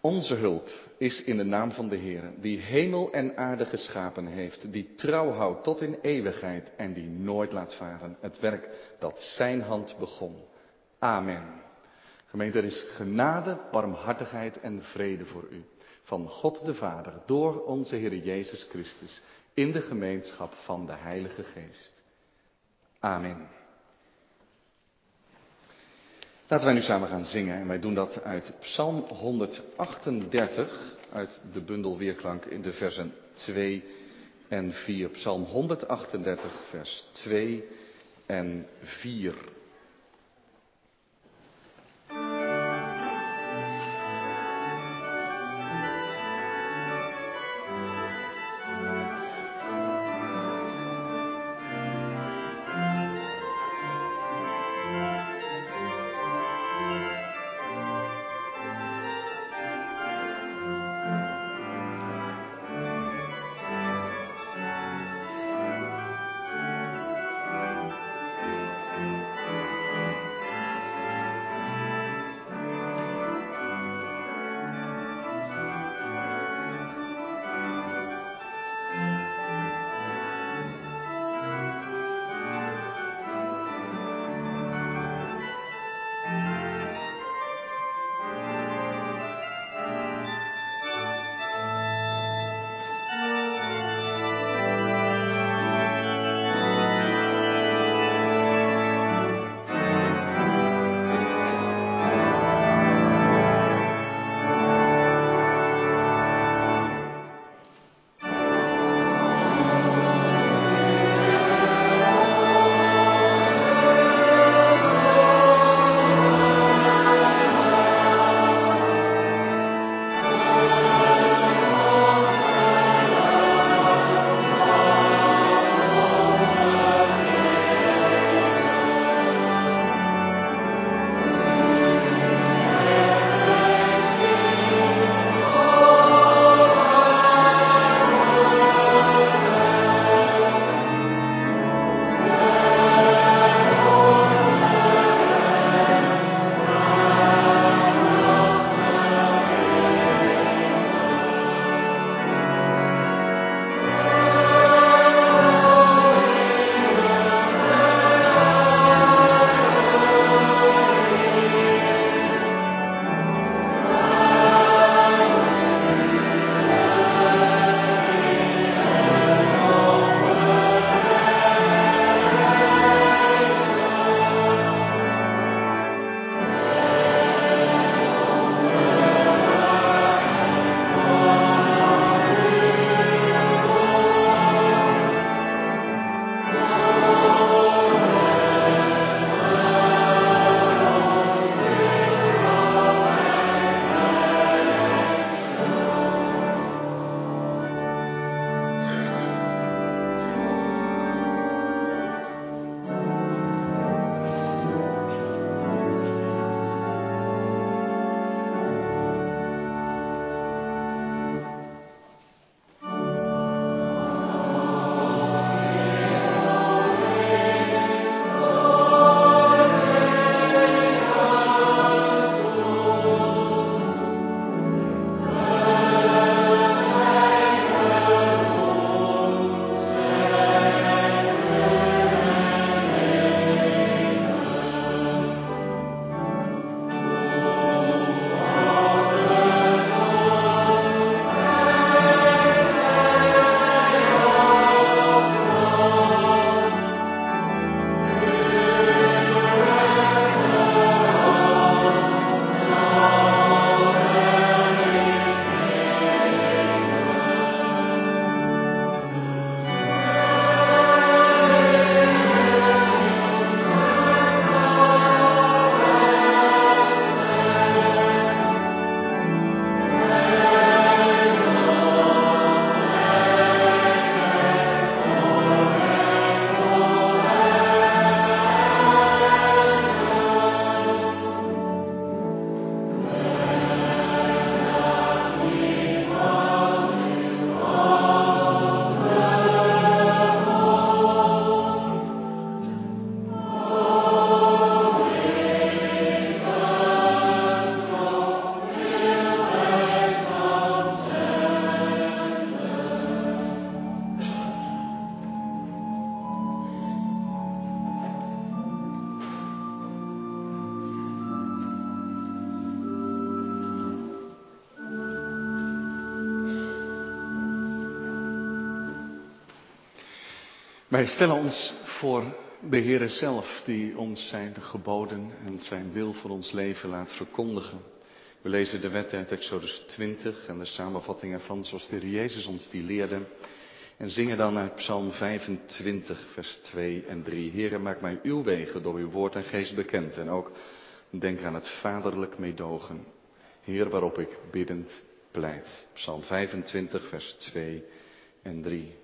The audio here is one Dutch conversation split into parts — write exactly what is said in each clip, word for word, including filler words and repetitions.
Onze hulp is in de naam van de Heer, die hemel en aarde geschapen heeft, die trouw houdt tot in eeuwigheid en die nooit laat varen. Het werk dat zijn hand begon. Amen. Gemeente, er is genade, barmhartigheid en vrede voor u. Van God de Vader, door onze Heer Jezus Christus, in de gemeenschap van de Heilige Geest. Amen. Laten wij nu samen gaan zingen en wij doen dat uit Psalm honderdachtendertig, uit de bundel Weerklank in de versen twee en vier. Psalm honderdachtendertig, vers twee en vier. Wij stellen ons voor de Heere zelf, die ons zijn geboden en zijn wil voor ons leven laat verkondigen. We lezen de wet uit Exodus twintig en de samenvatting ervan zoals de Heer Jezus ons die leerde. En zingen dan uit Psalm vijfentwintig, vers twee en drie. Heere, maak mij uw wegen door uw woord en geest bekend. En ook denk aan het vaderlijk meedogen. Heer, waarop ik biddend pleit. Psalm vijfentwintig, vers twee en drie.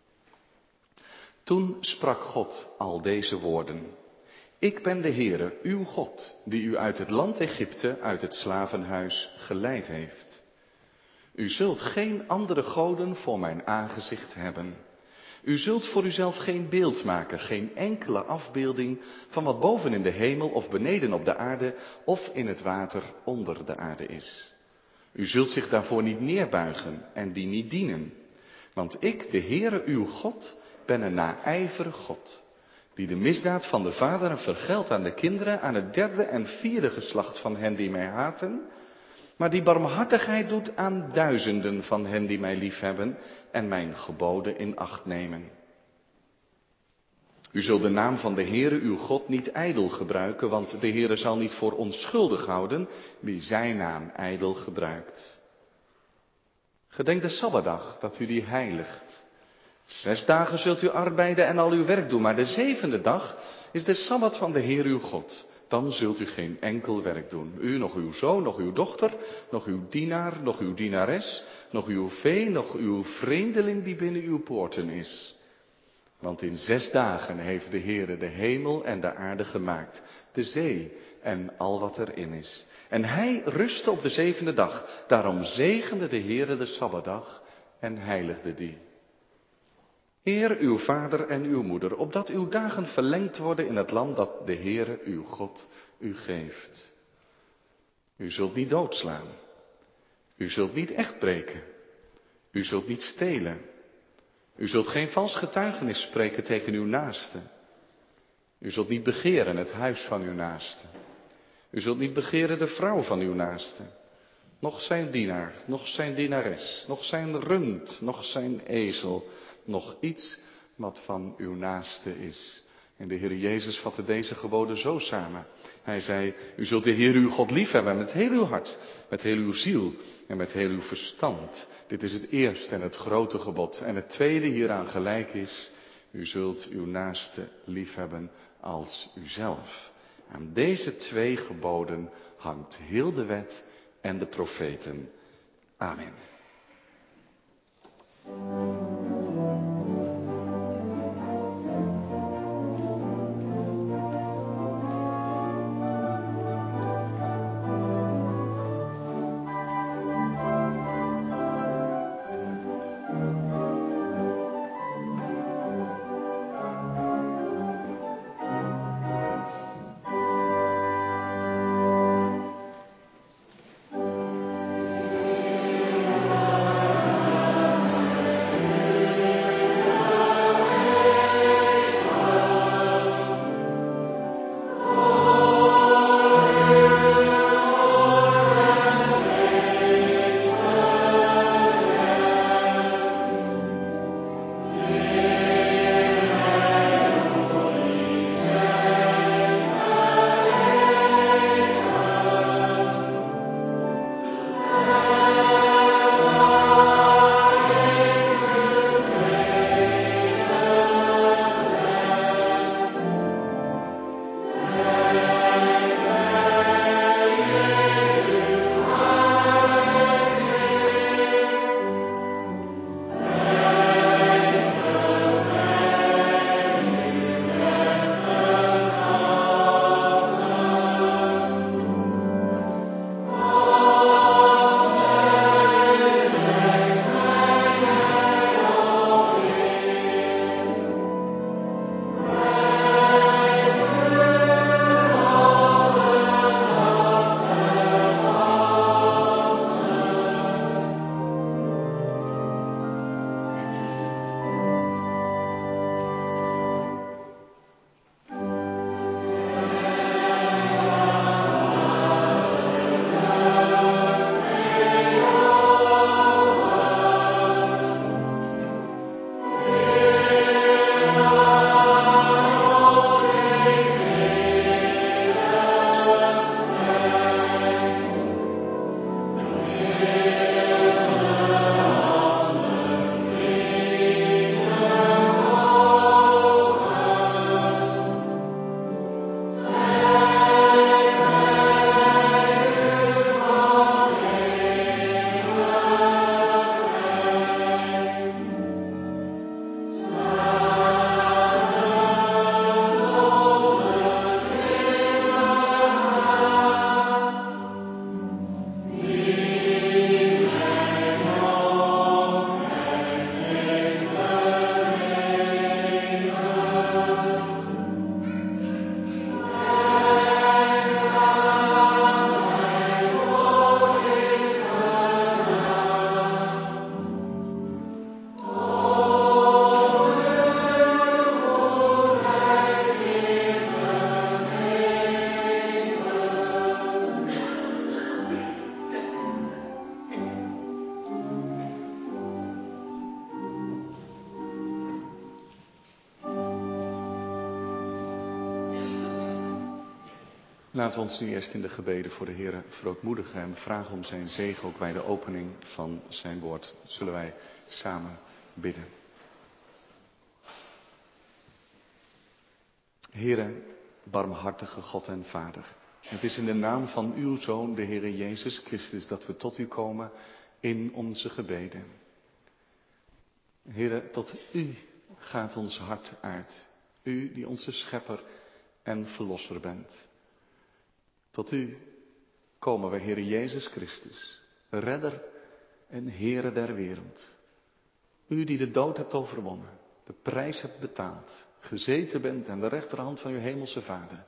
Toen sprak God al deze woorden. Ik ben de Heere, uw God, die u uit het land Egypte, uit het slavenhuis geleid heeft. U zult geen andere goden voor mijn aangezicht hebben. U zult voor uzelf geen beeld maken, geen enkele afbeelding van wat boven in de hemel of beneden op de aarde of in het water onder de aarde is. U zult zich daarvoor niet neerbuigen en die niet dienen. Want ik, de Heere, uw God, ben een naijverig God, die de misdaad van de vaderen vergeldt aan de kinderen, aan het derde en vierde geslacht van hen die mij haten, maar die barmhartigheid doet aan duizenden van hen die mij liefhebben en mijn geboden in acht nemen. U zult de naam van de Heere uw God niet ijdel gebruiken, want de Heere zal niet voor onschuldig houden wie zijn naam ijdel gebruikt. Gedenk de Sabbatdag, dat u die heiligt. Zes dagen zult u arbeiden en al uw werk doen, maar de zevende dag is de Sabbat van de Heer uw God. Dan zult u geen enkel werk doen. U, nog uw zoon, nog uw dochter, nog uw dienaar, nog uw dienares, nog uw vee, nog uw vreemdeling die binnen uw poorten is. Want in zes dagen heeft de Heere de hemel en de aarde gemaakt, de zee en al wat erin is. En hij rustte op de zevende dag. Daarom zegende de Heere de Sabbatdag en heiligde die. Eer uw vader en uw moeder, opdat uw dagen verlengd worden in het land dat de Heere uw God u geeft. U zult niet doodslaan. U zult niet echt breken. U zult niet stelen. U zult geen vals getuigenis spreken tegen uw naaste. U zult niet begeren het huis van uw naaste. U zult niet begeren de vrouw van uw naaste. Nog zijn dienaar, nog zijn dienares, nog zijn rund, nog zijn ezel, nog iets wat van uw naaste is. En de Heer Jezus vatte deze geboden zo samen. Hij zei, u zult de Heer uw God liefhebben met heel uw hart, met heel uw ziel en met heel uw verstand. Dit is het eerste en het grote gebod. En het tweede hieraan gelijk is, u zult uw naaste liefhebben als uzelf. Aan deze twee geboden hangt heel de wet en de profeten. Amen. Laten we ons nu eerst in de gebeden voor de Heer verootmoedigen en vragen om zijn zegen ook bij de opening van zijn woord. Zullen wij samen bidden. Heere, barmhartige God en Vader. Het is in de naam van uw Zoon, de Heere Jezus Christus, dat we tot u komen in onze gebeden. Heere, tot u gaat ons hart uit. U die onze schepper en verlosser bent. Tot u komen wij, Heere Jezus Christus, redder en Heere der wereld. U die de dood hebt overwonnen, de prijs hebt betaald, gezeten bent aan de rechterhand van uw hemelse Vader.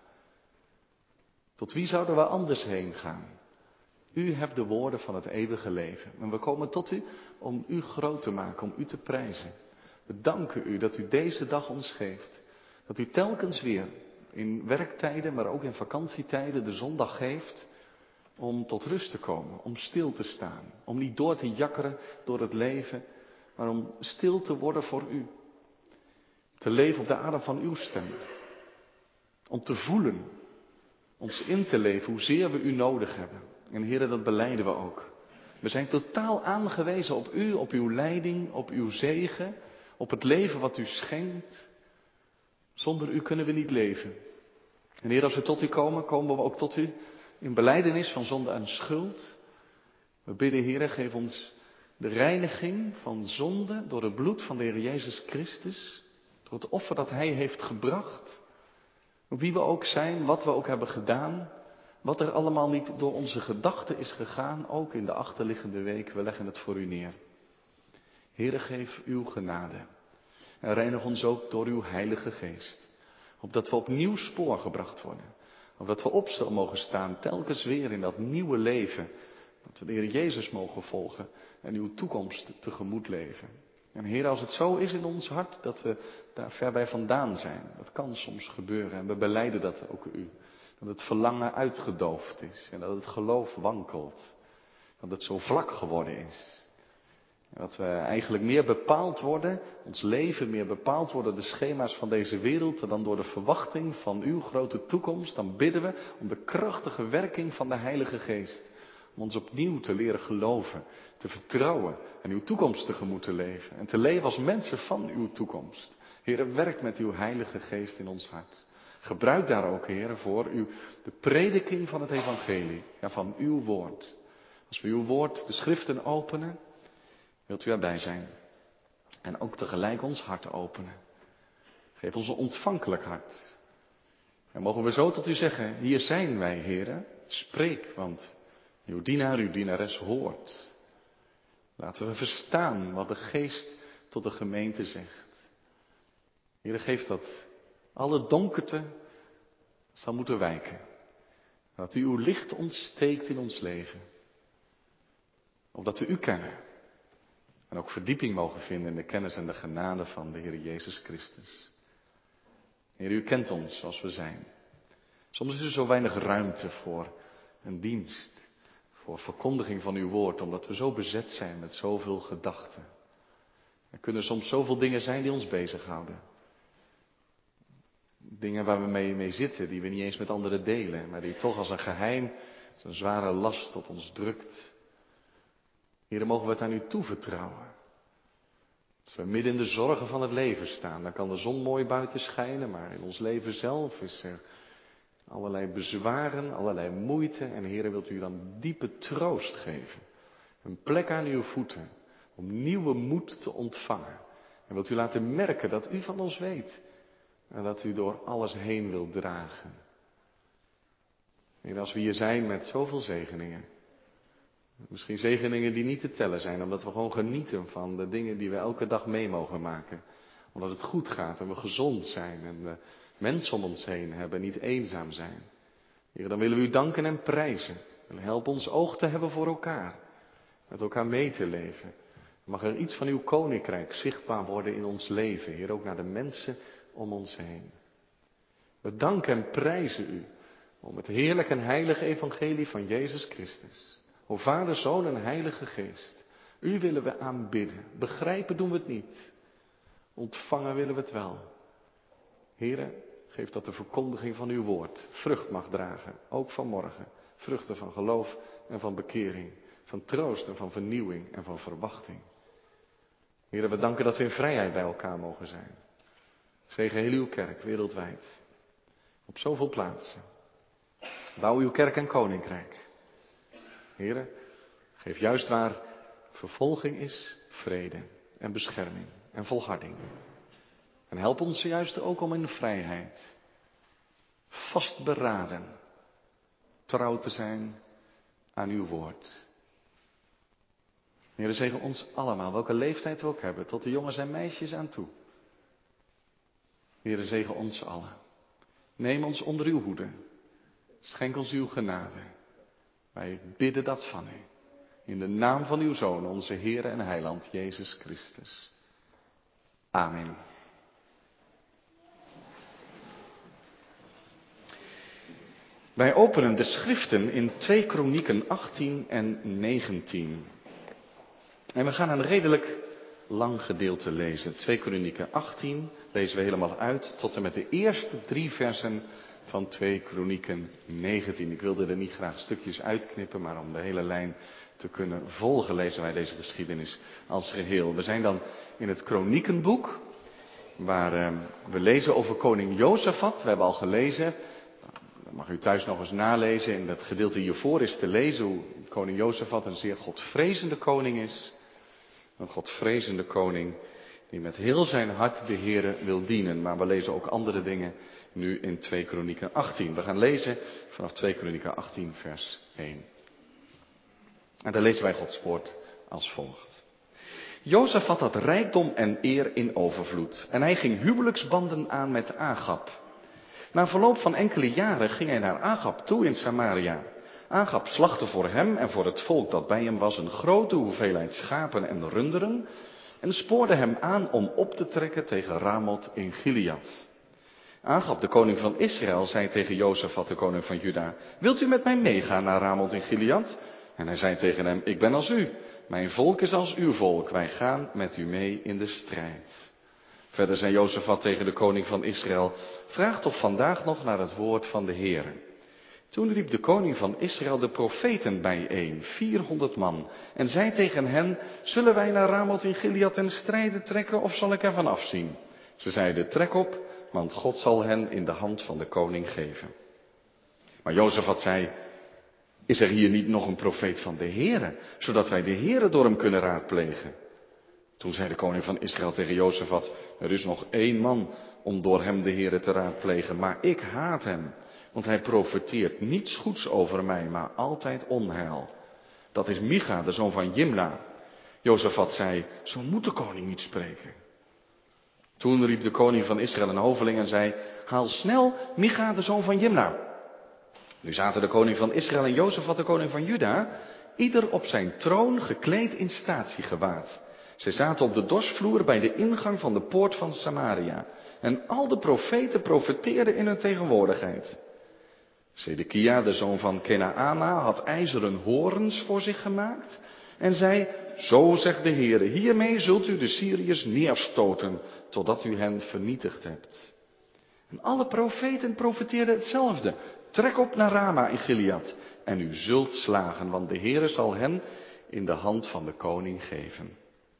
Tot wie zouden we anders heen gaan? U hebt de woorden van het eeuwige leven. En we komen tot u om u groot te maken, om u te prijzen. We danken u dat u deze dag ons geeft. Dat u telkens weer in werktijden, maar ook in vakantietijden de zondag geeft om tot rust te komen, om stil te staan. Om niet door te jakkeren door het leven, maar om stil te worden voor u. Te leven op de adem van uw stem. Om te voelen, ons in te leven, hoezeer we u nodig hebben. En Heere, dat belijden we ook. We zijn totaal aangewezen op u, op uw leiding, op uw zegen, op het leven wat u schenkt. Zonder u kunnen we niet leven. En Heer, als we tot u komen, komen we ook tot u in belijdenis van zonde en schuld. We bidden, Heer, geef ons de reiniging van zonde door het bloed van de Heer Jezus Christus. Door het offer dat Hij heeft gebracht. Wie we ook zijn, wat we ook hebben gedaan. Wat er allemaal niet door onze gedachten is gegaan, ook in de achterliggende week. We leggen het voor u neer. Heere, geef uw genade. En reinig ons ook door uw Heilige Geest. Opdat we op nieuw spoor gebracht worden. Opdat we opstel mogen staan, telkens weer in dat nieuwe leven. Dat we de Heer Jezus mogen volgen en uw toekomst tegemoet leven. En Heer, als het zo is in ons hart dat we daar ver bij vandaan zijn. Dat kan soms gebeuren en we belijden dat ook u. Dat het verlangen uitgedoofd is en dat het geloof wankelt. Dat het zo vlak geworden is. En dat we eigenlijk meer bepaald worden, ons leven meer bepaald worden, de schema's van deze wereld, dan door de verwachting van uw grote toekomst. Dan bidden we om de krachtige werking van de Heilige Geest. Om ons opnieuw te leren geloven, te vertrouwen en uw toekomst tegemoet te leven. En te leven als mensen van uw toekomst. Heer, werk met uw Heilige Geest in ons hart. Gebruik daar ook, Heer, voor u de prediking van het evangelie, ja, van uw woord. Als we uw woord, de schriften openen, wilt u erbij zijn. En ook tegelijk ons hart openen. Geef ons een ontvankelijk hart. En mogen we zo tot u zeggen, hier zijn wij, Heer, spreek, want uw dienaar, uw dienares hoort. Laten we verstaan wat de Geest tot de gemeente zegt. Heer, geef dat alle donkerte zal moeten wijken. Dat u uw licht ontsteekt in ons leven. Opdat we u kennen. En ook verdieping mogen vinden in de kennis en de genade van de Heer Jezus Christus. Heer, u kent ons zoals we zijn. Soms is er zo weinig ruimte voor een dienst. Voor verkondiging van uw woord, omdat we zo bezet zijn met zoveel gedachten. Er kunnen soms zoveel dingen zijn die ons bezighouden. Dingen waar we mee, mee zitten, die we niet eens met anderen delen, maar die toch als een geheim, als een zware last op ons drukt. Heer, mogen we het aan u toevertrouwen. Als we midden in de zorgen van het leven staan, dan kan de zon mooi buiten schijnen, maar in ons leven zelf is er allerlei bezwaren, allerlei moeite. En Heer, wilt u dan diepe troost geven. Een plek aan uw voeten, om nieuwe moed te ontvangen. En wilt u laten merken dat u van ons weet. En dat u door alles heen wilt dragen. Heer, als we hier zijn met zoveel zegeningen. Misschien zegeningen die niet te tellen zijn, omdat we gewoon genieten van de dingen die we elke dag mee mogen maken. Omdat het goed gaat en we gezond zijn en we mensen om ons heen hebben, niet eenzaam zijn. Heer, dan willen we u danken en prijzen. En help ons oog te hebben voor elkaar. Met elkaar mee te leven. Mag er iets van uw koninkrijk zichtbaar worden in ons leven, Heer, ook naar de mensen om ons heen. We danken en prijzen u om het heerlijke en heilige evangelie van Jezus Christus. O Vader, Zoon en Heilige Geest. U willen we aanbidden. Begrijpen doen we het niet. Ontvangen willen we het wel. Heere, Geef dat de verkondiging van uw woord vrucht mag dragen, ook vanmorgen. Vruchten van geloof en van bekering, van troost en van vernieuwing en van verwachting. Heere, we danken dat we in vrijheid bij elkaar mogen zijn. Zegen heel uw kerk wereldwijd. Op zoveel plaatsen. Bouw uw kerk en koninkrijk. Heere, geef juist waar vervolging is, vrede en bescherming en volharding. En help ons juist ook om in vrijheid, vastberaden, trouw te zijn aan uw woord. Heere, zegen ons allemaal, welke leeftijd we ook hebben, tot de jongens en meisjes aan toe. Heere, zegen ons allen. Neem ons onder uw hoede. Schenk ons uw genade. Wij bidden dat van u. In de naam van uw Zoon, onze Heere en Heiland, Jezus Christus. Amen. Wij openen de schriften in twee Kronieken achttien en negentien. En we gaan een redelijk lang gedeelte lezen. twee Kronieken achttien lezen we helemaal uit tot en met de eerste drie versen van twee Kronieken negentien. Ik wilde er niet graag stukjes uitknippen, maar om de hele lijn te kunnen volgen lezen wij deze geschiedenis als geheel. We zijn dan in het Kroniekenboek, waar uh, we lezen over koning Jozafat. We hebben al gelezen, dat mag u thuis nog eens nalezen, in dat gedeelte hiervoor is te lezen hoe koning Jozafat een zeer godvrezende koning is. Een godvrezende koning die met heel zijn hart de Heere wil dienen. Maar we lezen ook andere dingen nu in twee Kronieken achttien. We gaan lezen vanaf twee Kronieken achttien vers één. En daar lezen wij Gods woord als volgt. Jozafat had rijkdom en eer in overvloed. En hij ging huwelijksbanden aan met Agab. Na verloop van enkele jaren ging hij naar Agab toe in Samaria. Agab slachtte voor hem en voor het volk dat bij hem was een grote hoeveelheid schapen en runderen en spoorde hem aan om op te trekken tegen Ramoth in Gilead. Agab, de koning van Israël, zei tegen Jozafat, de koning van Juda, wilt u met mij meegaan naar Ramoth in Gilead? En hij zei tegen hem, ik ben als u, mijn volk is als uw volk, wij gaan met u mee in de strijd. Verder zei Jozafat tegen de koning van Israël, vraag toch vandaag nog naar het woord van de Heere. Toen riep de koning van Israël de profeten bijeen, vierhonderd man, en zei tegen hen, zullen wij naar Ramoth in Gilead ten strijde trekken of zal ik ervan afzien? Ze zeiden, trek op, want God zal hen in de hand van de koning geven. Maar Jozafat zei, is er hier niet nog een profeet van de Heere, zodat wij de Heere door hem kunnen raadplegen? Toen zei de koning van Israël tegen Jozafat, er is nog één man om door hem de Heere te raadplegen, maar ik haat hem. Want hij profeteert niets goeds over mij, maar altijd onheil. Dat is Micha, de zoon van Jimla. Jozafat zei, zo moet de koning niet spreken. Toen riep de koning van Israël een hoveling en zei, haal snel Micha, de zoon van Jimla. Nu zaten de koning van Israël en Jozafat, de koning van Juda, ieder op zijn troon gekleed in statiegewaad. Zij zaten op de dorsvloer bij de ingang van de poort van Samaria. En al de profeten profeteerden in hun tegenwoordigheid. Zedekia, de zoon van Kenaana, had ijzeren horens voor zich gemaakt en zei, zo zegt de Heere, hiermee zult u de Syriërs neerstoten, totdat u hen vernietigd hebt. En alle profeten profeteerden hetzelfde. Trek op naar Rama in Gilead en u zult slagen, want de Heere zal hen in de hand van de koning geven.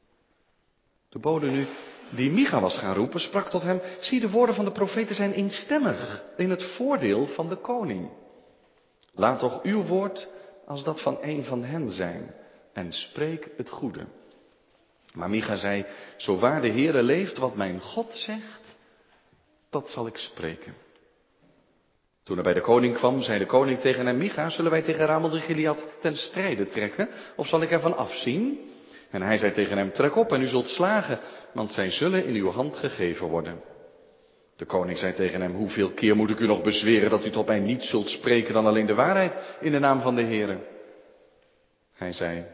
De bode nu, die Micha was gaan roepen, sprak tot hem, zie, de woorden van de profeten zijn eenstemmig in het voordeel van de koning. Laat toch uw woord als dat van een van hen zijn en spreek het goede. Maar Micha zei, zo waar de Heere leeft, wat mijn God zegt, dat zal ik spreken. Toen hij bij de koning kwam, zei de koning tegen hem, Micha, zullen wij tegen Ramoth in Gilead ten strijde trekken, of zal ik ervan afzien? En hij zei tegen hem, trek op en u zult slagen, want zij zullen in uw hand gegeven worden. De koning zei tegen hem, hoeveel keer moet ik u nog bezweren dat u tot mij niet zult spreken dan alleen de waarheid in de naam van de Heere? Hij zei,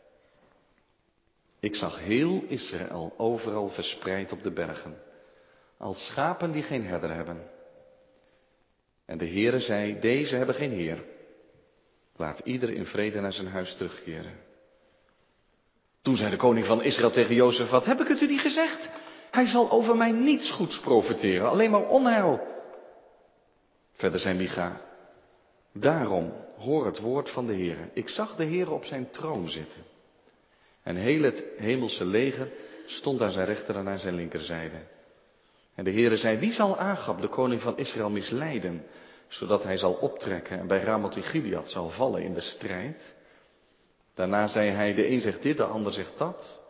ik zag heel Israël overal verspreid op de bergen, als schapen die geen herder hebben. En de Heere zei, deze hebben geen heer. Laat ieder in vrede naar zijn huis terugkeren. Toen zei de koning van Israël tegen Jozafat, heb ik het u niet gezegd? Hij zal over mij niets goeds profeteren, alleen maar onheil. Verder zei Micha: daarom, hoor het woord van de Heere. Ik zag de Heere op zijn troon zitten. En heel het hemelse leger stond aan zijn rechter en aan zijn linkerzijde. En de Heere zei: wie zal Agab, de koning van Israël, misleiden, zodat hij zal optrekken en bij Ramoth in Gilead zal vallen in de strijd? Daarna zei hij: de een zegt dit, de ander zegt dat.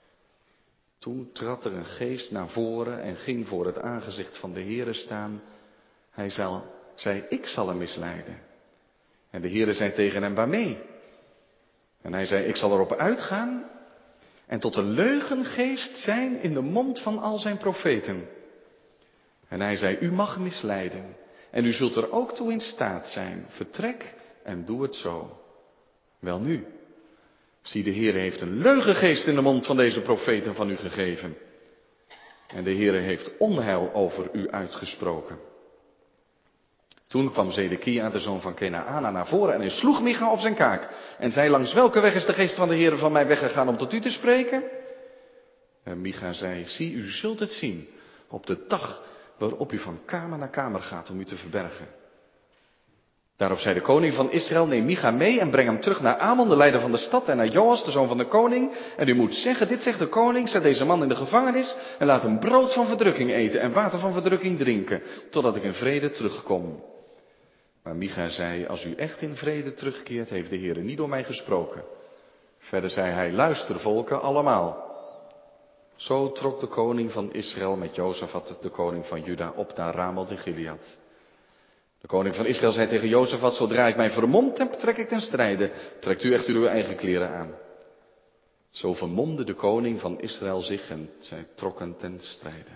Toen trad er een geest naar voren en ging voor het aangezicht van de Heere staan. Hij zei: ik zal hem misleiden. En de Heere zei tegen hem: waarmee? En hij zei: ik zal erop uitgaan en tot een leugengeest zijn in de mond van al zijn profeten. En hij zei: u mag misleiden en u zult er ook toe in staat zijn. Vertrek en doe het zo. Welnu, zie, de Heere heeft een leugengeest in de mond van deze profeten van u gegeven. En de Heere heeft onheil over u uitgesproken. Toen kwam Zedekia, de zoon van Kenaana, naar voren en hij sloeg Micha op zijn kaak. En zei: langs welke weg is de geest van de Heere van mij weggegaan om tot u te spreken? En Micha zei: zie, u zult het zien op de dag waarop u van kamer naar kamer gaat om u te verbergen. Daarop zei de koning van Israël: neem Micha mee en breng hem terug naar Amon, de leider van de stad, en naar Joas, de zoon van de koning. En u moet zeggen: dit zegt de koning, zet deze man in de gevangenis en laat hem brood van verdrukking eten en water van verdrukking drinken, totdat ik in vrede terugkom. Maar Micha zei: als u echt in vrede terugkeert, heeft de Heere niet door mij gesproken. Verder zei hij: luister, volken, allemaal. Zo trok de koning van Israël met Jozafat, de koning van Juda, op naar Ramoth in Gilead. De koning van Israël zei tegen Jozafat: zodra ik mij vermomd heb, trek ik ten strijde. Trekt u echter uw eigen kleren aan. Zo vermomde de koning van Israël zich en zij trokken ten strijde.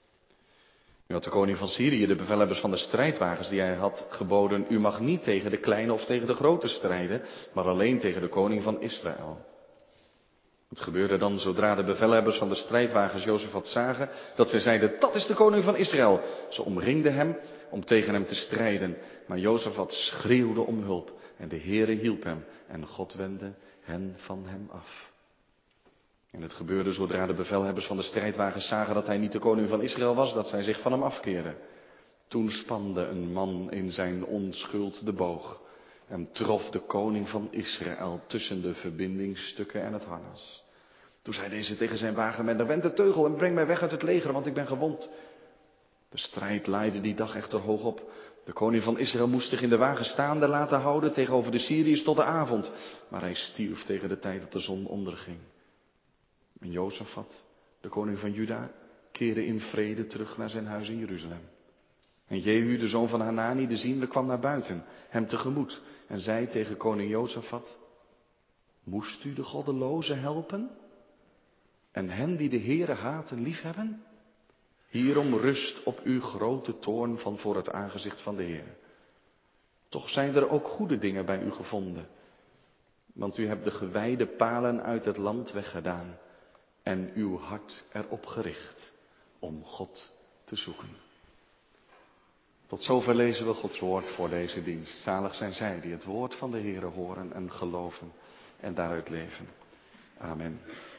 Nu had de koning van Syrië, de bevelhebbers van de strijdwagens die hij had, geboden: u mag niet tegen de kleine of tegen de grote strijden, maar alleen tegen de koning van Israël. Het gebeurde dan, zodra de bevelhebbers van de strijdwagens Jozafat zagen, dat zij zeiden: dat is de koning van Israël. Ze omringden hem om tegen hem te strijden. Maar Jozafat schreeuwde om hulp en de Heere hielp hem en God wendde hen van hem af. En het gebeurde, zodra de bevelhebbers van de strijdwagens zagen dat hij niet de koning van Israël was, dat zij zich van hem afkeerden. Toen spande een man in zijn onschuld de boog en trof de koning van Israël tussen de verbindingsstukken en het harnas. Toen zei deze tegen zijn wagenmenner: wend de teugel en breng mij weg uit het leger, want ik ben gewond. De strijd laaide die dag echter hoog op. De koning van Israël moest zich in de wagen staande laten houden tegenover de Syriërs tot de avond. Maar hij stierf tegen de tijd dat de zon onderging. En Jozafat, de koning van Juda, keerde in vrede terug naar zijn huis in Jeruzalem. En Jehu, de zoon van Hanani, de ziende, kwam naar buiten, hem tegemoet, en zei tegen koning Jozafat: moest u de goddelozen helpen en hen die de Heere haten liefhebben? Hierom rust op u grote toorn van voor het aangezicht van de Heer. Toch zijn er ook goede dingen bij u gevonden, want u hebt de gewijde palen uit het land weggedaan en uw hart erop gericht om God te zoeken. Tot zover lezen we Gods woord voor deze dienst. Zalig zijn zij die het woord van de Heere horen en geloven en daaruit leven. Amen.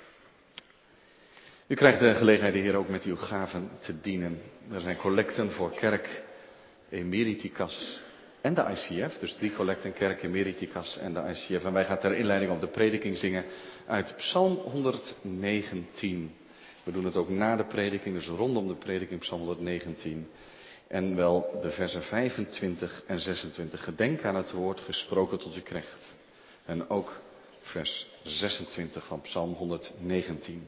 U krijgt de gelegenheid de Heer ook met uw gaven te dienen. Er zijn collecten voor kerk, Emeriticas en de I C F. Dus drie collecten, kerk, Emeriticas en de I C F. En wij gaan ter inleiding op de prediking zingen uit Psalm honderdnegentien. We doen het ook na de prediking, dus rondom de prediking Psalm honderdnegentien. En wel de versen vijfentwintig en zesentwintig. Gedenk aan het woord gesproken tot u knecht. En ook vers zesentwintig van Psalm honderdnegentien.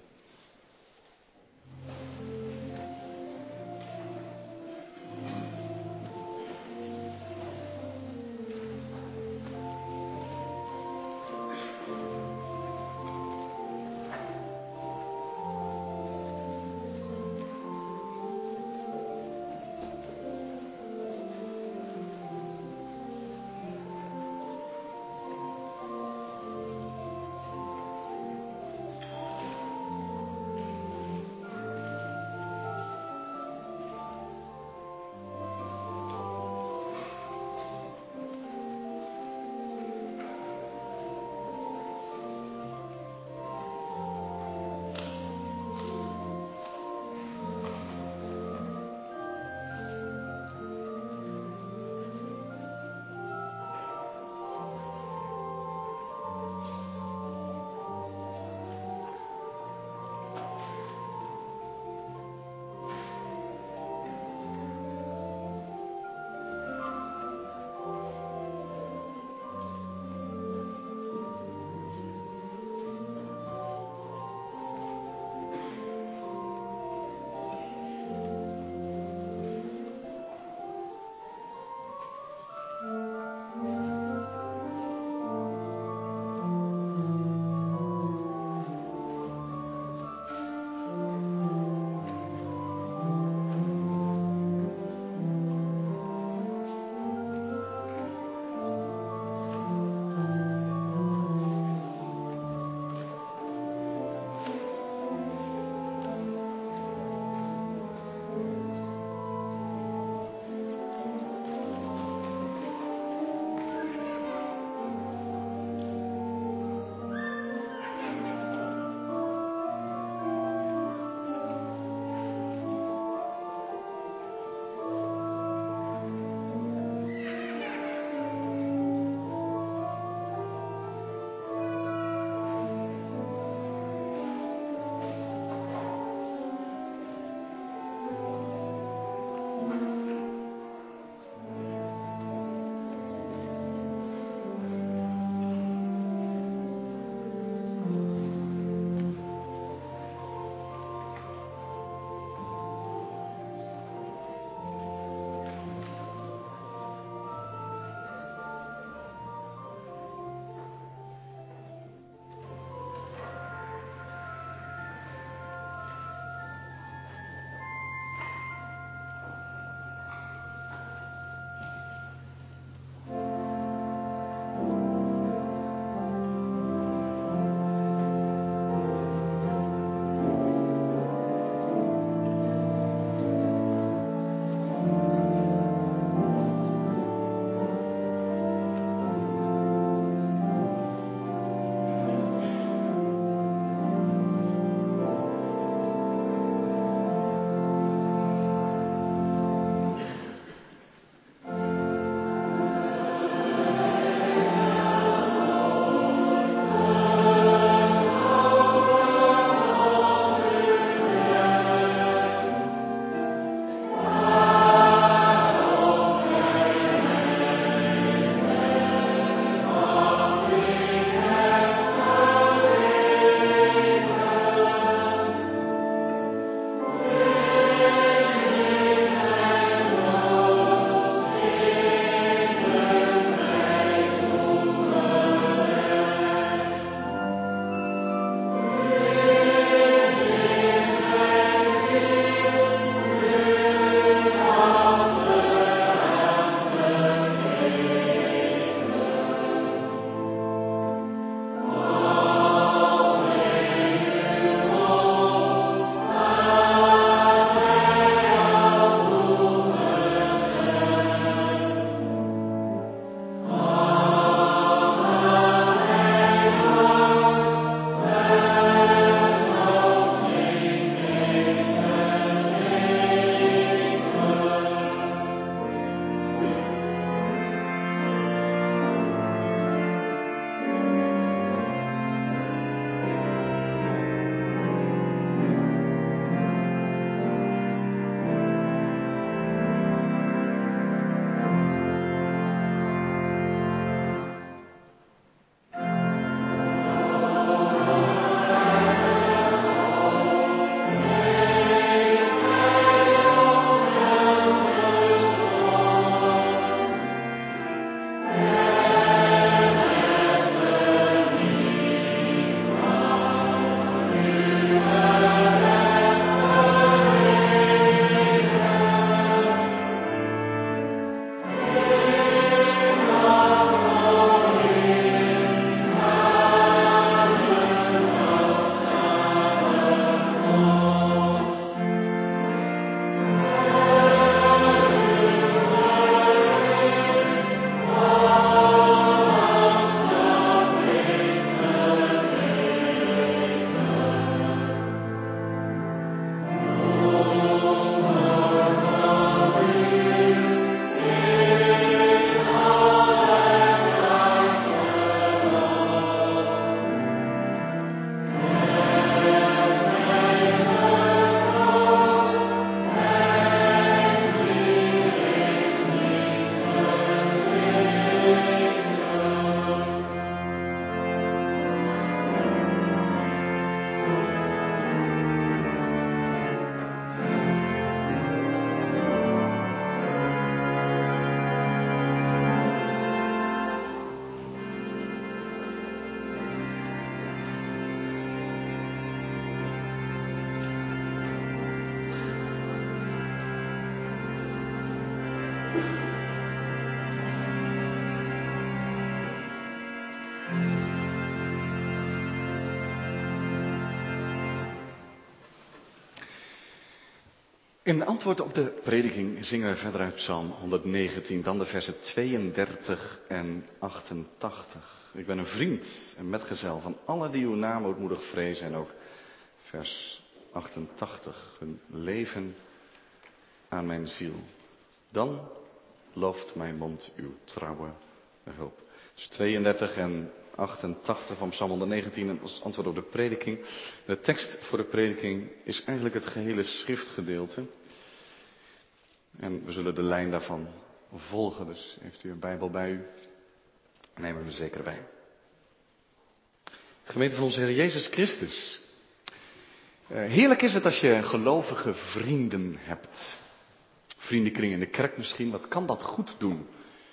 In antwoord op de prediking zingen we verder uit Psalm honderdnegentien, dan de versen tweeëndertig en achtentachtig. Ik ben een vriend en metgezel van alle die uw naam ootmoedig vrezen. En ook vers achtentachtig, hun leven aan mijn ziel. Dan looft mijn mond uw trouwe hulp. Dus tweeëndertig en achtentachtig van Psalm honderdnegentien als antwoord op de prediking. De tekst voor de prediking is eigenlijk het gehele schriftgedeelte. En we zullen de lijn daarvan volgen, dus heeft u een Bijbel bij u, nemen we hem zeker bij. Gemeente van onze Heer Jezus Christus. Heerlijk is het als je gelovige vrienden hebt. Vriendenkring in de kerk misschien, wat kan dat goed doen?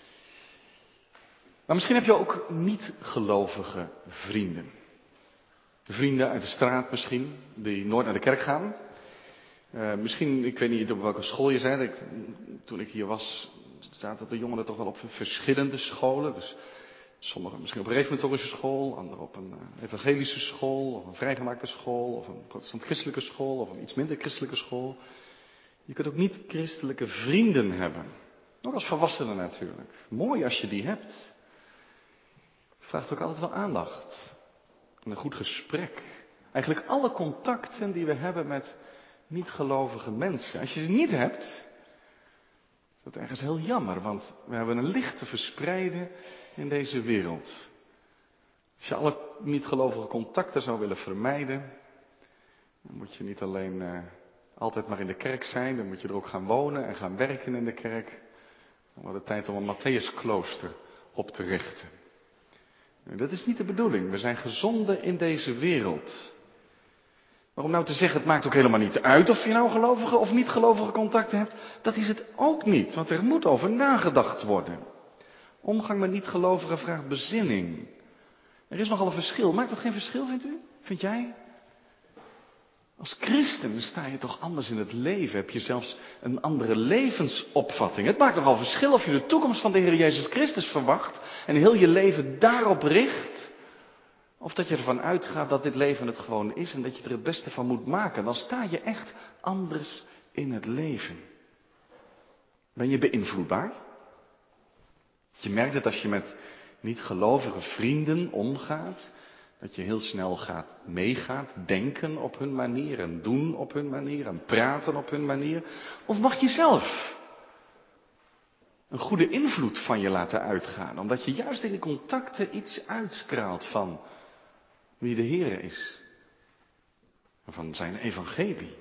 Maar misschien heb je ook niet-gelovige vrienden. Vrienden uit de straat misschien, die nooit naar de kerk gaan. Uh, misschien, ik weet niet op welke school je bent. Ik, toen ik hier was, zaten de jongeren toch wel op verschillende scholen. Dus sommigen misschien op een reformatorische school, anderen op een uh, evangelische school, of een vrijgemaakte school, of een protestant-christelijke school, of een iets minder christelijke school. Je kunt ook niet-christelijke vrienden hebben. Ook als volwassenen natuurlijk. Mooi als je die hebt. Vraagt ook altijd wel aandacht. En een goed gesprek. Eigenlijk alle contacten die we hebben met niet-gelovige mensen. Als je die niet hebt, is dat ergens heel jammer. Want we hebben een licht te verspreiden in deze wereld. Als je alle niet-gelovige contacten zou willen vermijden, dan moet je niet alleen uh, altijd maar in de kerk zijn. Dan moet je er ook gaan wonen en gaan werken in de kerk. Dan wordt het tijd om een Matthäusklooster op te richten. Dat is niet de bedoeling. We zijn gezonden in deze wereld. Maar om nou te zeggen, het maakt ook helemaal niet uit of je nou gelovige of niet gelovige contacten hebt. Dat is het ook niet, want er moet over nagedacht worden. Omgang met niet-gelovigen vraagt bezinning. Er is nogal een verschil. Maakt dat geen verschil, vindt u? Vind jij? Als christen sta je toch anders in het leven. Heb je zelfs een andere levensopvatting. Het maakt nogal verschil of je de toekomst van de Heer Jezus Christus verwacht. En heel je leven daarop richt. Of dat je ervan uitgaat dat dit leven het gewoon is. En dat je er het beste van moet maken. Dan sta je echt anders in het leven. Ben je beïnvloedbaar? Je merkt het als je met niet-gelovige vrienden omgaat. Dat je heel snel gaat, meegaat, denken op hun manier en doen op hun manier en praten op hun manier. Of mag je zelf een goede invloed van je laten uitgaan. Omdat je juist in de contacten iets uitstraalt van wie de Heer is. En van zijn evangelie.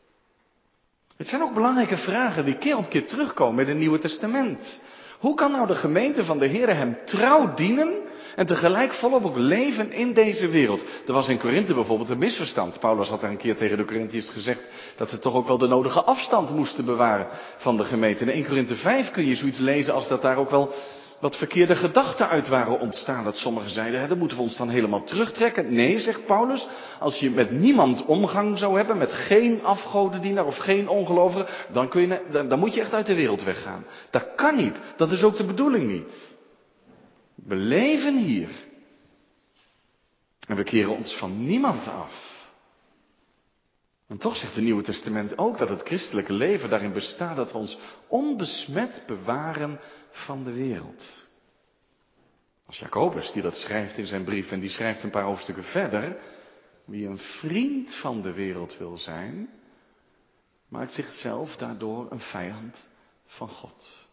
Het zijn ook belangrijke vragen die keer op keer terugkomen in het Nieuwe Testament. Hoe kan nou de gemeente van de Heer hem trouw dienen en tegelijk volop ook leven in deze wereld? Er was in Korinthe bijvoorbeeld een misverstand. Paulus had daar een keer tegen de Korinthiërs gezegd dat ze toch ook wel de nodige afstand moesten bewaren van de gemeente. In één Korinthe vijf kun je zoiets lezen als dat daar ook wel wat verkeerde gedachten uit waren ontstaan. Dat sommigen zeiden, hè, dan moeten we ons dan helemaal terugtrekken. Nee, zegt Paulus, als je met niemand omgang zou hebben, met geen afgodendienaar of geen ongelovige, dan, kun je, dan, dan moet je echt uit de wereld weggaan. Dat kan niet. Dat is ook de bedoeling niet. We leven hier. En we keren ons van niemand af. En toch zegt het Nieuwe Testament ook dat het christelijke leven daarin bestaat dat we ons onbesmet bewaren van de wereld. Als Jacobus die dat schrijft in zijn brief en die schrijft een paar hoofdstukken verder. Wie een vriend van de wereld wil zijn, maakt zichzelf daardoor een vijand van God.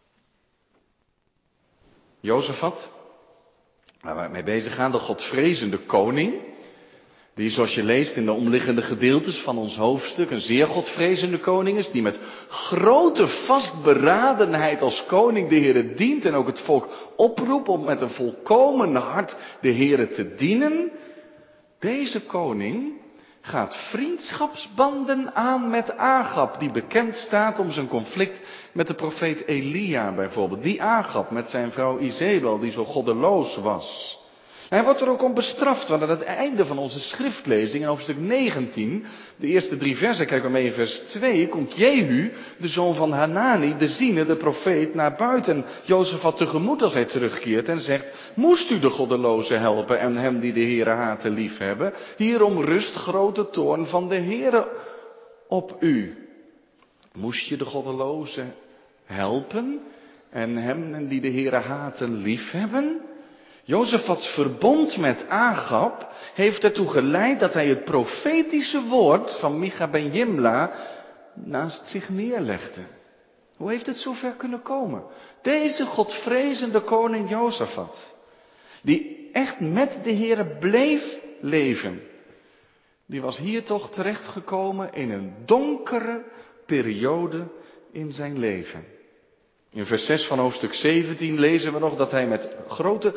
Jozefat, waar we mee bezig gaan, de godvrezende koning. Die, zoals je leest in de omliggende gedeeltes van ons hoofdstuk, een zeer godvrezende koning is. Die met grote vastberadenheid als koning de Heere dient. En ook het volk oproept om met een volkomen hart de Heere te dienen. Deze koning gaat vriendschapsbanden aan met Agab. Die bekend staat om zijn conflict met de profeet Elia bijvoorbeeld. Die Agab met zijn vrouw Izebel die zo goddeloos was. Hij wordt er ook om bestraft, want aan het einde van onze schriftlezing, in hoofdstuk negentien, de eerste drie versen, kijken we mee in vers twee, komt Jehu, de zoon van Hanani, de ziene, de profeet, naar buiten. Jozefat tegemoet als hij terugkeert en zegt, moest u de goddeloze helpen en hem die de Heere haten liefhebben? Hierom rust grote toorn van de Heere op u. Moest je de goddeloze helpen en hem die de Heere haten liefhebben? Jozefats verbond met Agab heeft ertoe geleid dat hij het profetische woord van Micha ben Jimla naast zich neerlegde. Hoe heeft het zover kunnen komen? Deze godvrezende koning Jozefat, die echt met de Heere bleef leven, die was hier toch terechtgekomen in een donkere periode in zijn leven. In vers zes van hoofdstuk zeventien lezen we nog dat hij met grote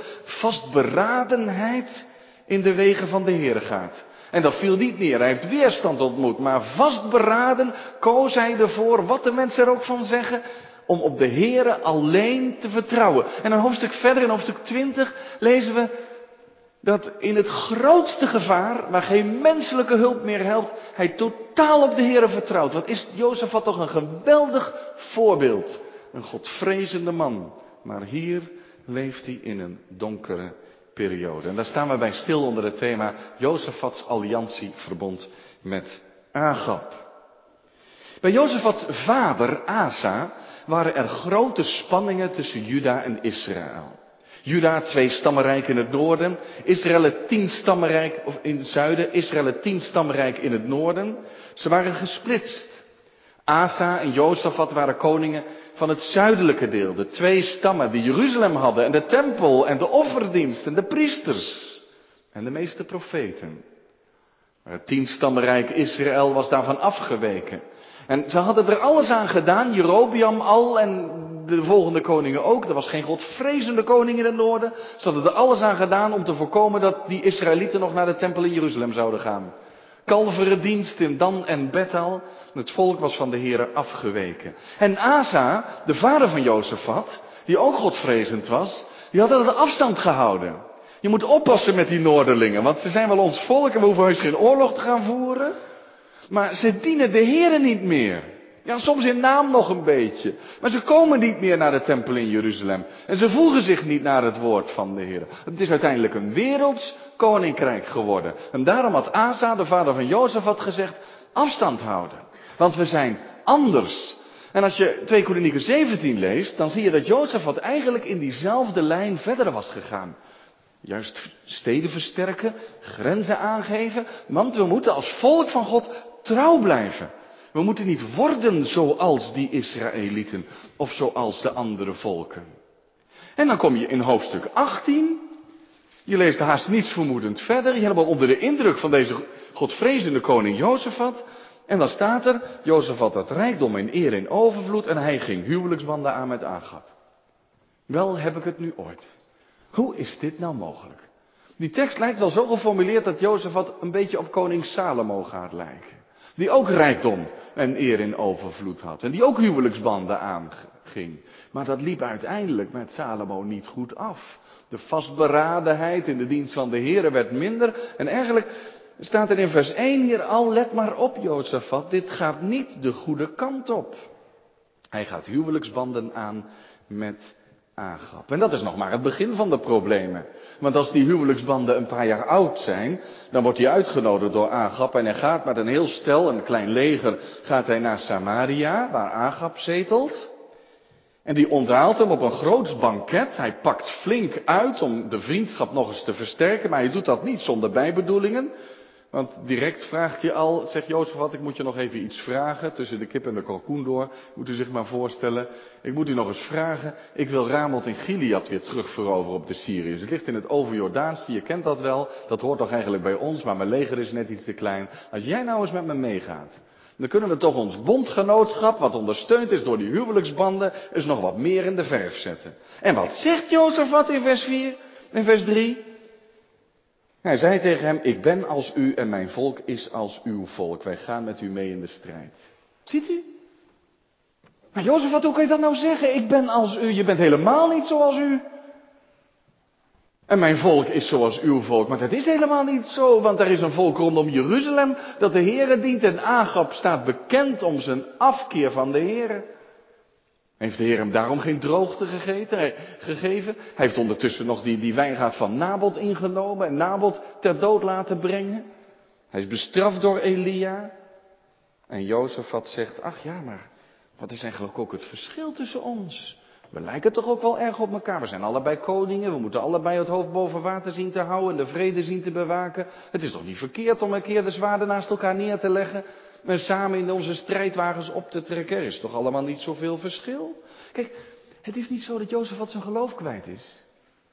vastberadenheid in de wegen van de Heere gaat. En dat viel niet neer, hij heeft weerstand ontmoet, maar vastberaden koos hij ervoor, wat de mensen er ook van zeggen, om op de Heere alleen te vertrouwen. En een hoofdstuk verder, in hoofdstuk twintig, lezen we dat in het grootste gevaar, waar geen menselijke hulp meer helpt, hij totaal op de Heere vertrouwt. Wat is Jozefat toch een geweldig voorbeeld. Een godvrezende man. Maar hier leeft hij in een donkere periode. En daar staan we bij stil onder het thema Jozefats alliantieverbond met Agab. Bij Jozefats vader Asa waren er grote spanningen tussen Juda en Israël. Juda, twee stammenrijk in het noorden, Israël het tien stammenrijk of in het zuiden, Israël het tien stammenrijk in het noorden. Ze waren gesplitst. Asa en Jozefat waren koningen van het zuidelijke deel, de twee stammen die Jeruzalem hadden en de tempel en de offerdienst en de priesters en de meeste profeten. Maar het tienstammenrijk Israël was daarvan afgeweken. En ze hadden er alles aan gedaan, Jerobeam al en de volgende koningen ook. Er was geen godvrezende koning in het noorden. Ze hadden er alles aan gedaan om te voorkomen dat die Israëlieten nog naar de tempel in Jeruzalem zouden gaan. Kalverendienst in Dan en Bethel. Het volk was van de Heere afgeweken. En Asa, de vader van Jozefat, die ook godvrezend was, die had er de afstand gehouden. Je moet oppassen met die Noorderlingen, want ze zijn wel ons volk en we hoeven heus geen oorlog te gaan voeren. Maar ze dienen de Heere niet meer. Ja, soms in naam nog een beetje. Maar ze komen niet meer naar de tempel in Jeruzalem. En ze voegen zich niet naar het woord van de Heere. Het is uiteindelijk een werelds koninkrijk geworden. En daarom had Asa, de vader van Jozefat, gezegd, afstand houden. Want we zijn anders. En als je twee Kronieken zeventien leest, dan zie je dat Jozefat eigenlijk in diezelfde lijn verder was gegaan. Juist steden versterken, grenzen aangeven, want we moeten als volk van God trouw blijven. We moeten niet worden zoals die Israëlieten of zoals de andere volken. En dan kom je in hoofdstuk achttien. Je leest haast niets vermoedend verder. Helemaal onder de indruk van deze godvrezende koning Jozefat. En dan staat er, Jozefat had rijkdom en eer in overvloed en hij ging huwelijksbanden aan met Agab. Wel heb ik het nu ooit. Hoe is dit nou mogelijk? Die tekst lijkt wel zo geformuleerd dat Jozefat een beetje op koning Salomo gaat lijken. Die ook rijkdom en eer in overvloed had. En die ook huwelijksbanden aanging. Maar dat liep uiteindelijk met Salomo niet goed af. De vastberadenheid in de dienst van de Heere werd minder. En eigenlijk staat er in vers één hier al, let maar op Jozefat, dit gaat niet de goede kant op. Hij gaat huwelijksbanden aan met Agab. En dat is nog maar het begin van de problemen. Want als die huwelijksbanden een paar jaar oud zijn, dan wordt hij uitgenodigd door Agab en hij gaat met een heel stel, een klein leger, gaat hij naar Samaria, waar Agab zetelt. En die onthaalt hem op een groots banket. Hij pakt flink uit om de vriendschap nog eens te versterken, maar hij doet dat niet zonder bijbedoelingen. Want direct vraagt je al, zegt Jozefat, ik moet je nog even iets vragen, tussen de kip en de kalkoen door, moet u zich maar voorstellen. Ik moet u nog eens vragen, ik wil Ramoth in Gilead weer terugveroveren op de Syriërs. Het ligt in het overjordaanse, je kent dat wel, dat hoort toch eigenlijk bij ons, maar mijn leger is net iets te klein. Als jij nou eens met me meegaat, dan kunnen we toch ons bondgenootschap, wat ondersteund is door die huwelijksbanden, eens nog wat meer in de verf zetten. En wat zegt Jozefat in vers vier, in vers drie? Hij zei tegen hem, ik ben als u en mijn volk is als uw volk. Wij gaan met u mee in de strijd. Ziet u? Maar Jozefat, hoe kan je dat nou zeggen? Ik ben als u, je bent helemaal niet zoals u. En mijn volk is zoals uw volk. Maar dat is helemaal niet zo, want er is een volk rondom Jeruzalem dat de Heere dient. En Agab staat bekend om zijn afkeer van de Heere. Heeft de Heer hem daarom geen droogte gegeten, hij, gegeven? Hij heeft ondertussen nog die, die wijngaard van Naboth ingenomen en Naboth ter dood laten brengen. Hij is bestraft door Elia. En Jozefat zegt, ach ja, maar Wat is eigenlijk ook het verschil tussen ons? We lijken toch ook wel erg op elkaar. We zijn allebei koningen. We moeten allebei het hoofd boven water zien te houden en de vrede zien te bewaken. Het is toch niet verkeerd om een keer de zwaarden naast elkaar neer te leggen en samen in onze strijdwagens op te trekken. Er is toch allemaal niet zoveel verschil? Kijk, het is niet zo dat Jozefat zijn geloof kwijt is.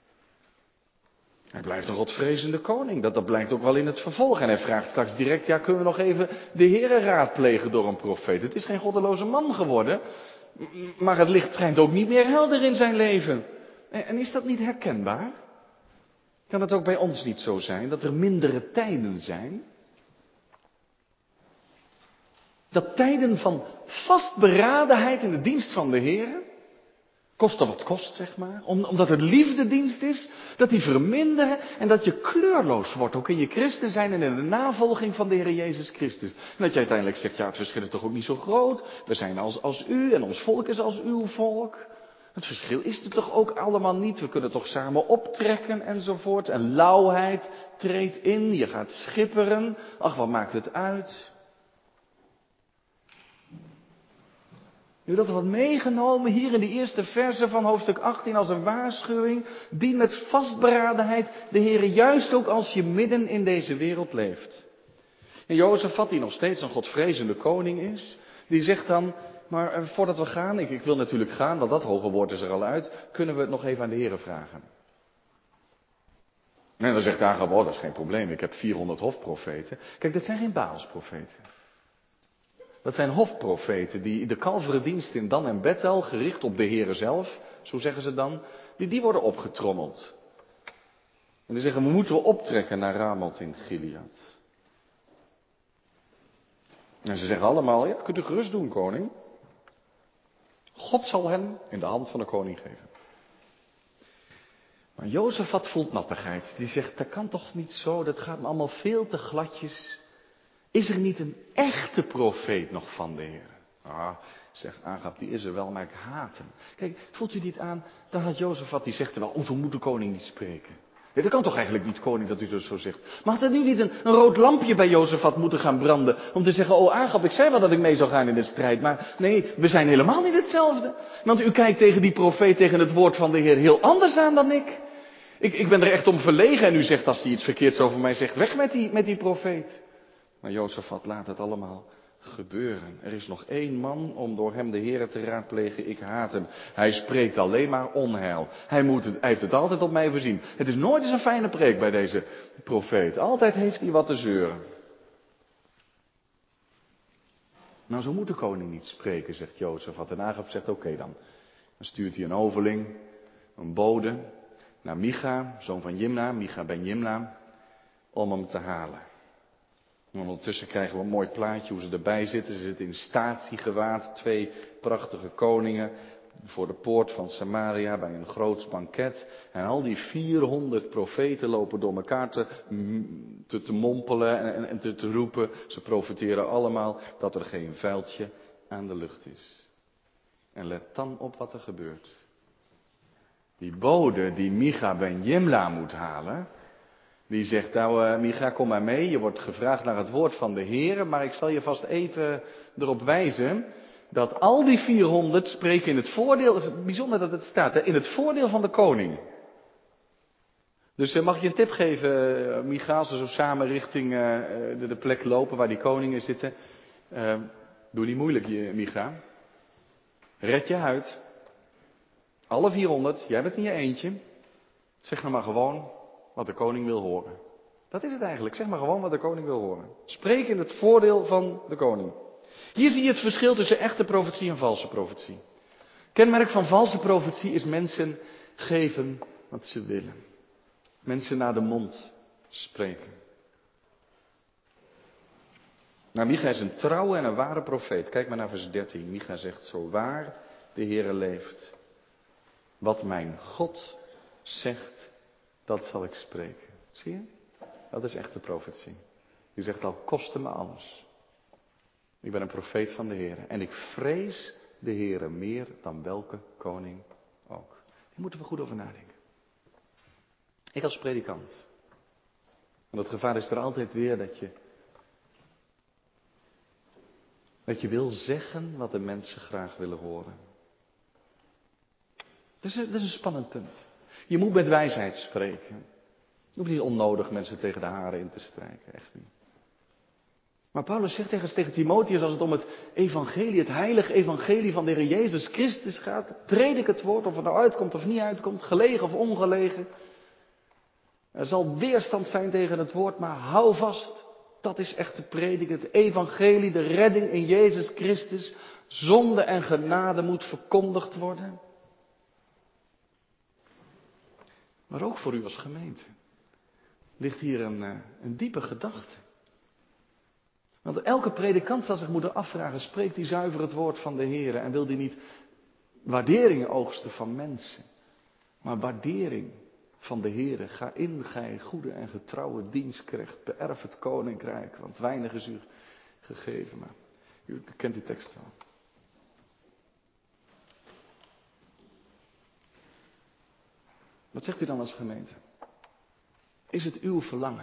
Hij blijft een godvrezende koning. Dat, dat blijkt ook wel in het vervolg. En hij vraagt straks direct, ja, kunnen we nog even de Heere raadplegen door een profeet? Het is geen goddeloze man geworden. Maar het licht schijnt ook niet meer helder in zijn leven. En, en is dat niet herkenbaar? Kan het ook bij ons niet zo zijn, dat er mindere tijden zijn? Dat tijden van vastberadenheid in de dienst van de Heere, koste wat kost, zeg maar, omdat het liefdedienst is, dat die verminderen en dat je kleurloos wordt, ook in je christen zijn en in de navolging van de Heer Jezus Christus. En dat je uiteindelijk zegt, ja, het verschil is toch ook niet zo groot, we zijn als, als u en ons volk is als uw volk. Het verschil is er toch ook allemaal niet, we kunnen toch samen optrekken enzovoort. En lauwheid treedt in, je gaat schipperen, ach, wat maakt het uit? Nu dat wordt meegenomen hier in de eerste verse van hoofdstuk achttien als een waarschuwing. Dien met vastberadenheid de Heere juist ook als je midden in deze wereld leeft. En Jozefat, die nog steeds een godvrezende koning is, die zegt dan, maar eh, voordat we gaan, ik, ik wil natuurlijk gaan, want dat hoge woord is er al uit, kunnen we het nog even aan de Heere vragen. En dan zegt Agab, oh dat is geen probleem, ik heb vierhonderd hofprofeten. Kijk, dat zijn geen Baalsprofeten. Dat zijn hofprofeten die de kalvere dienst in Dan en Bethel, gericht op de Heere zelf, zo zeggen ze dan, die, die worden opgetrommeld. En die zeggen, we moeten optrekken naar Ramoth in Gilead. En ze zeggen allemaal, ja, kunt u gerust doen, koning. God zal hem in de hand van de koning geven. Maar Jozefat voelt nattigheid. Die zegt, dat kan toch niet zo, dat gaat me allemaal veel te gladjes. Is er niet een echte profeet nog van de Heer? Ah, zegt Agab, die is er wel, maar ik haat hem. Kijk, voelt u dit aan? Dan had Jozefat, die zegt er wel, oh, zo moet de koning niet spreken. Nee, dat kan toch eigenlijk niet, koning, dat u dat zo zegt. Maar had er nu niet een, een rood lampje bij Jozefat moeten gaan branden? Om te zeggen, oh Agab, ik zei wel dat ik mee zou gaan in de strijd. Maar nee, we zijn helemaal niet hetzelfde. Want u kijkt tegen die profeet, tegen het woord van de Heer, heel anders aan dan ik. Ik, ik ben er echt om verlegen en u zegt, als hij iets verkeerds over mij zegt, weg met die, met die profeet. Maar Jozefat laat het allemaal gebeuren. Er is nog één man om door hem de Heere te raadplegen. Ik haat hem. Hij spreekt alleen maar onheil. Hij, moet het, hij heeft het altijd op mij voorzien. Het is nooit eens een fijne preek bij deze profeet. Altijd heeft hij wat te zeuren. Nou, zo moet de koning niet spreken, zegt Jozefat. En Agab zegt, oké okay dan. Dan stuurt hij een overling, een bode, naar Micha, zoon van Jimna, Micha ben Jimna, om hem te halen. En ondertussen krijgen we een mooi plaatje hoe ze erbij zitten. Ze zitten in statiegewaad, twee prachtige koningen voor de poort van Samaria bij een groots banket. En al die vierhonderd profeten lopen door elkaar te, te, te mompelen en, en te, te roepen. Ze profeteren allemaal dat er geen vuiltje aan de lucht is. En let dan op wat er gebeurt. Die bode die Micha ben Jimla moet halen, die zegt, nou uh, Micha, kom maar mee, je wordt gevraagd naar het woord van de Heere, maar ik zal je vast even erop wijzen dat al die vierhonderd spreken in het voordeel, het is bijzonder dat het staat, hè, in het voordeel van de koning. Dus uh, mag ik je een tip geven, uh, Micha, als we zo samen richting uh, de, de plek lopen waar die koningen zitten. Uh, doe niet moeilijk, je, Micha. Red je uit. Alle vierhonderd, jij bent in je eentje. Zeg nou maar gewoon wat de koning wil horen. Dat is het eigenlijk. Zeg maar gewoon wat de koning wil horen. Spreek in het voordeel van de koning. Hier zie je het verschil tussen echte profetie en valse profetie. Kenmerk van valse profetie is mensen geven wat ze willen. Mensen naar de mond spreken. Nou, Micha is een trouwe en een ware profeet. Kijk maar naar vers dertien. Micha zegt, zo waar de Heere leeft. Wat mijn God zegt, dat zal ik spreken. Zie je? Dat is echte profetie. Die zegt al, koste me alles. Ik ben een profeet van de Heere. En ik vrees de Heere meer dan welke koning ook. Daar moeten we goed over nadenken. Ik als predikant. Want het gevaar is er altijd weer dat je Dat je wil zeggen wat de mensen graag willen horen. Dat is een, dat is een spannend punt. Je moet met wijsheid spreken. Je hoeft niet onnodig mensen tegen de haren in te strijken, echt niet. Maar Paulus zegt tegen, tegen Timotheus, als het om het evangelie, het heilige evangelie van de Heer Jezus Christus gaat, predik het woord, of het nou uitkomt of niet uitkomt, gelegen of ongelegen. Er zal weerstand zijn tegen het woord, maar hou vast, dat is echt de prediking, het evangelie, de redding in Jezus Christus. Zonde en genade moet verkondigd worden. Maar ook voor u als gemeente ligt hier een, een diepe gedachte. Want elke predikant zal zich moeten afvragen, spreekt hij zuiver het woord van de Heer en wil hij niet waardering oogsten van mensen, maar waardering van de Heer. Ga in, gij goede en getrouwe dienstknecht, beërf het koninkrijk, want weinig is u gegeven. Maar u kent die tekst wel. Wat zegt u dan als gemeente? Is het uw verlangen?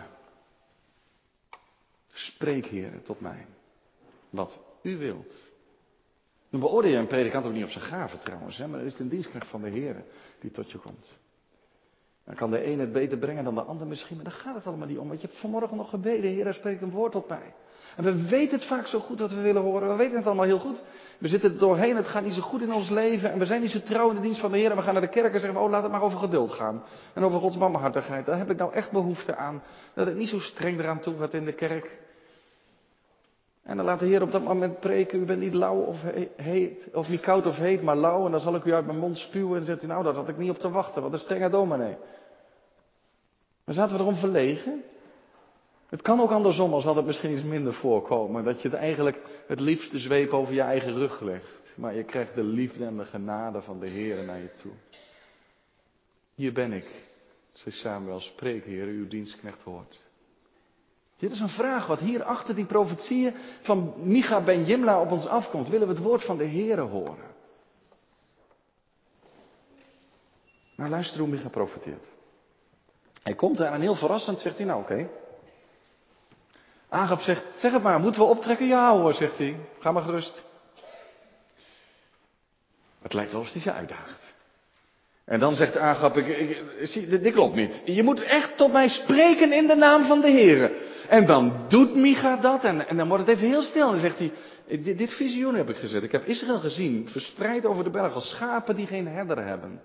Spreek, Heer, tot mij. Wat u wilt. Dan beoordeel je een predikant ook niet op zijn gaven trouwens, hè, maar het is een dienstknecht van de Heer die tot je komt. Dan kan de een het beter brengen dan de ander misschien, maar daar gaat het allemaal niet om. Want je hebt vanmorgen nog gebeden, Heer, spreek een woord tot mij. En we weten het vaak zo goed wat we willen horen. We weten het allemaal heel goed. We zitten er doorheen, het gaat niet zo goed in ons leven. En we zijn niet zo trouw in de dienst van de Heer. En we gaan naar de kerk en zeggen, oh, laat het maar over geduld gaan. En over Gods barmhartigheid. Daar heb ik nou echt behoefte aan. Dat het niet zo streng eraan toe gaat in de kerk. En dan laat de Heer op dat moment preken. U bent niet lauw of heet, of niet koud of heet, maar lauw. En dan zal ik u uit mijn mond spuwen. En dan zegt hij, nou, daar had ik niet op te wachten. Wat een strenge dominee. Maar zaten we erom verlegen? Het kan ook andersom, al zal het misschien iets minder voorkomen. Dat je het eigenlijk het liefste zweep over je eigen rug legt. Maar je krijgt de liefde en de genade van de Heer naar je toe. Hier ben ik, zei Samuel, spreek, Heer, uw dienstknecht hoort. Dit is een vraag wat hier achter die profetieën van Micha ben Jimla op ons afkomt. Willen we het woord van de Heer horen? Nou, luister hoe Micha profeteert. Hij komt daar en heel verrassend zegt hij, nou oké. Okay. Agab zegt, zeg het maar, moeten we optrekken? Ja hoor, zegt hij. Ga maar gerust. Het lijkt wel of hij ze uitdaagt. En dan zegt Agab, ik, ik, zie, dit, dit klopt niet. Je moet echt tot mij spreken in de naam van de Heer. En dan doet Micha dat en, en dan wordt het even heel stil. En dan zegt hij, dit, dit visioen heb ik gezet. Ik heb Israël gezien, verspreid over de berg als schapen die geen herder hebben.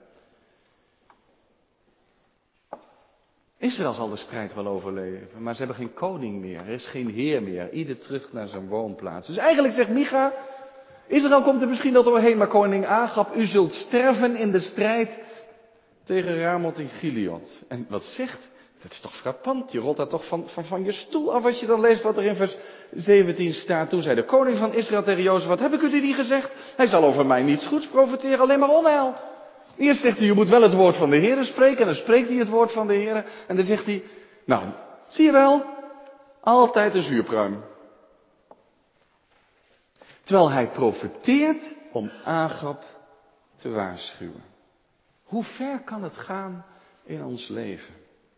Israël zal de strijd wel overleven, maar ze hebben geen koning meer. Er is geen heer meer. Ieder terug naar zijn woonplaats. Dus eigenlijk zegt Micha, Israël komt er misschien wel doorheen, maar koning Agab, u zult sterven in de strijd tegen Ramoth in Gilead. En wat zegt, dat is toch frappant, je rolt daar toch van, van, van je stoel af als je dan leest wat er in vers zeventien staat. Toen zei de koning van Israël tegen Jozef, wat heb ik u niet gezegd? Hij zal over mij niets goeds profiteren, alleen maar onheil. Eerst zegt hij, je moet wel het woord van de Heer spreken. En dan spreekt hij het woord van de Heer. En dan zegt hij, nou, zie je wel, altijd een zuurpruim. Terwijl hij profeteert om Agab te waarschuwen. Hoe ver kan het gaan in ons leven?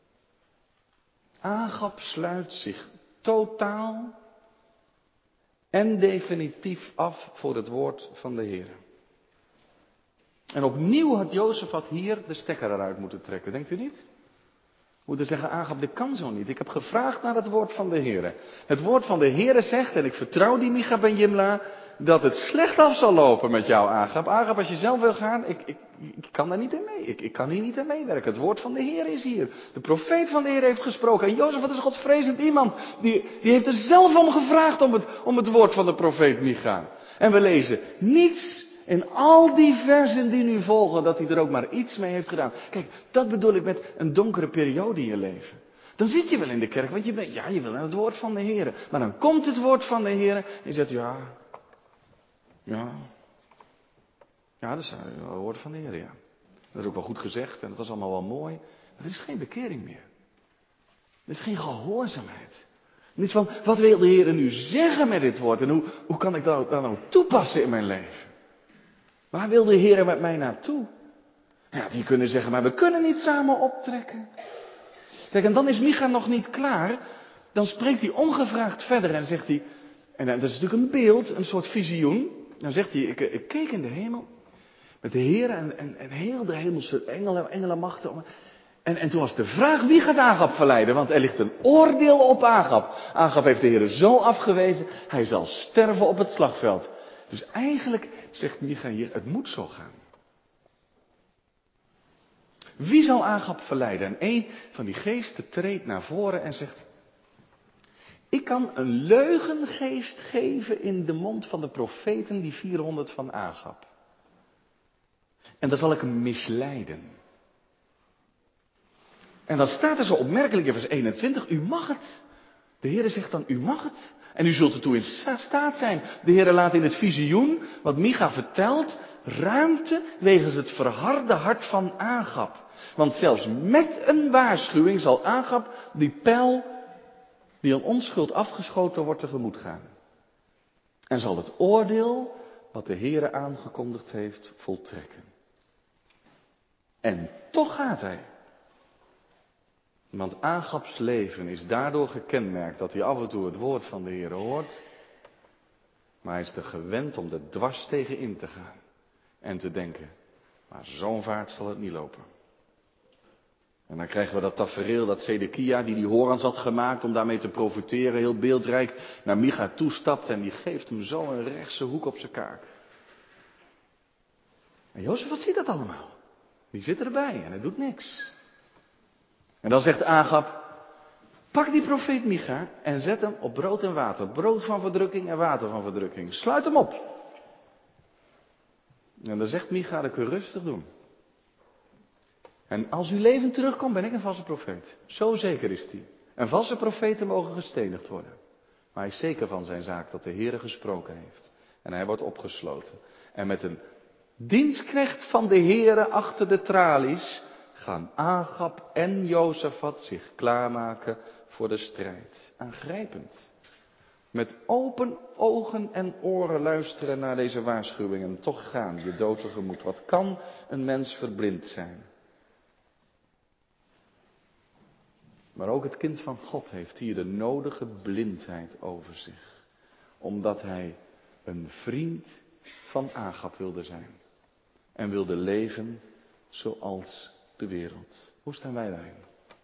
Agab sluit zich totaal en definitief af voor het woord van de Heer. En opnieuw had Jozefat hier de stekker eruit moeten trekken, denkt u niet? Moeten zeggen, Agab, dit kan zo niet. Ik heb gevraagd naar het woord van de Heer. Het woord van de Heer zegt, en ik vertrouw die Micha ben Jimla, dat het slecht af zal lopen met jou, Agab. Agab, als je zelf wil gaan, ik, ik, ik kan daar niet in mee. Ik, ik kan hier niet in meewerken. Het woord van de Heer is hier. De profeet van de Heer heeft gesproken. En Jozefat is godvrezend iemand. Die, die heeft er zelf om gevraagd om het, om het woord van de profeet Micha. En we lezen niets in al die versen die nu volgen, dat hij er ook maar iets mee heeft gedaan. Kijk, dat bedoel ik met een donkere periode in je leven. Dan zit je wel in de kerk, want je bent, ja, je wil naar het woord van de Heer. Maar dan komt het woord van de Heer en je zegt, ja, ja, ja, dat is het woord van de Heer, ja. Dat is ook wel goed gezegd en dat was allemaal wel mooi. Maar er is geen bekering meer. Er is geen gehoorzaamheid. Niet van, wat wil de Heer nu zeggen met dit woord en hoe, hoe kan ik dat dan ook toepassen in mijn leven? Waar wil de Heer met mij naartoe? Ja, die kunnen zeggen, maar we kunnen niet samen optrekken. Kijk, en dan is Micha nog niet klaar. Dan spreekt hij ongevraagd verder en zegt hij, En dat is natuurlijk een beeld, een soort visioen. Dan zegt hij, ik, ik keek in de hemel met de Heer en, en, en heel de hemelse engelen, engelenmachten. En, en toen was de vraag, wie gaat Agab verleiden? Want er ligt een oordeel op Agab. Agab heeft de Heer zo afgewezen, hij zal sterven op het slagveld. Dus eigenlijk zegt Micha hier, het moet zo gaan. Wie zal Agab verleiden? En een van die geesten treedt naar voren en zegt, ik kan een leugengeest geven in de mond van de profeten, die vierhonderd van Agab. En dan zal ik hem misleiden. En dan staat er zo opmerkelijk in vers eenentwintig, u mag het. De Heere zegt dan, u mag het. En u zult ertoe in staat zijn. De Heere laat in het visioen, wat Micha vertelt, ruimte wegens het verharde hart van Agab. Want zelfs met een waarschuwing zal Agab die pijl die aan onschuld afgeschoten wordt tegemoet gaan. En zal het oordeel wat de Heere aangekondigd heeft voltrekken. En toch gaat hij. Want Agabs leven is daardoor gekenmerkt dat hij af en toe het woord van de Heere hoort. Maar hij is er gewend om er dwars tegen in te gaan. En te denken, maar zo'n vaart zal het niet lopen. En dan krijgen we dat tafereel dat Zedekia, die die horens had gemaakt om daarmee te profiteren, heel beeldrijk naar Micha toestapt en die geeft hem zo een rechtse hoek op zijn kaak. En Jozef, wat ziet dat allemaal? Die zit erbij en hij doet niks. En dan zegt Agab, pak die profeet Micha en zet hem op brood en water. Brood van verdrukking en water van verdrukking. Sluit hem op. En dan zegt Micha, dat kun je rustig doen. En als uw leven terugkomt, ben ik een valse profeet. Zo zeker is hij. En valse profeten mogen gestenigd worden. Maar hij is zeker van zijn zaak dat de Heere gesproken heeft. En hij wordt opgesloten. En met een dienstknecht van de Heere achter de tralies gaan Agab en Jozefat zich klaarmaken voor de strijd. Aangrijpend. Met open ogen en oren luisteren naar deze waarschuwingen. Toch gaan je dood tegemoet. Wat kan een mens verblind zijn? Maar ook het kind van God heeft hier de nodige blindheid over zich. Omdat hij een vriend van Agab wilde zijn. En wilde leven zoals de wereld. Hoe staan wij daarin?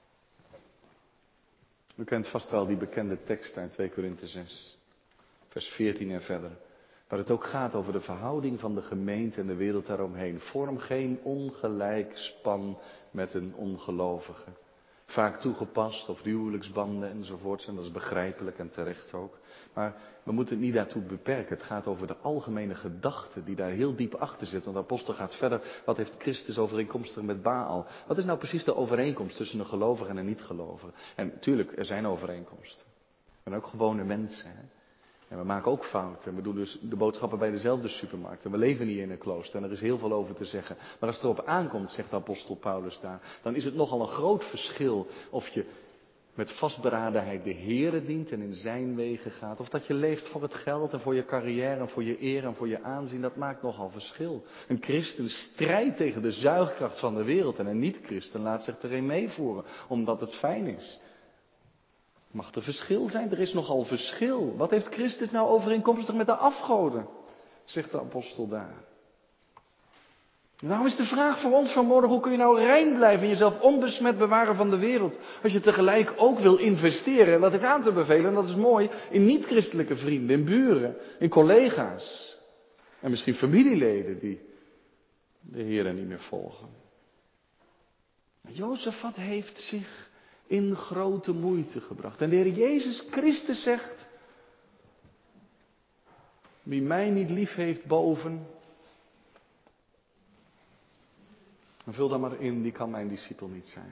U kent vast wel die bekende tekst uit twee Korinthe zes. Vers veertien en verder. Waar het ook gaat over de verhouding van de gemeente en de wereld daaromheen. Vorm geen ongelijk span met een ongelovige. Vaak toegepast, of huwelijksbanden enzovoorts. En dat is begrijpelijk en terecht ook. Maar we moeten het niet daartoe beperken. Het gaat over de algemene gedachte die daar heel diep achter zit. Want de apostel gaat verder. Wat heeft Christus overeenkomstig met Baal? Wat is nou precies de overeenkomst tussen een gelovige en een niet-gelovige? En natuurlijk, er zijn overeenkomsten. We zijn ook gewone mensen. Hè? En we maken ook fouten. We doen dus de boodschappen bij dezelfde supermarkt. En we leven niet in een klooster. En er is heel veel over te zeggen. Maar als het erop aankomt, zegt de apostel Paulus daar, dan is het nogal een groot verschil of je met vastberadenheid de Heere dient en in zijn wegen gaat. Of dat je leeft voor het geld en voor je carrière en voor je eer en voor je aanzien. Dat maakt nogal verschil. Een christen strijdt tegen de zuigkracht van de wereld. En een niet-christen laat zich erin meevoeren. Omdat het fijn is. Mag er verschil zijn? Er is nogal verschil. Wat heeft Christus nou overeenkomstig met de afgoden? Zegt de apostel daar. Nou is de vraag voor ons vanmorgen, hoe kun je nou rein blijven en jezelf onbesmet bewaren van de wereld? Als je tegelijk ook wil investeren, en dat is aan te bevelen, en dat is mooi, in niet-christelijke vrienden, in buren, in collega's. En misschien familieleden die de Heere niet meer volgen. Jozefat heeft zich in grote moeite gebracht. En de Heer Jezus Christus zegt, wie mij niet lief heeft boven, vul dan maar in, die kan mijn discipel niet zijn.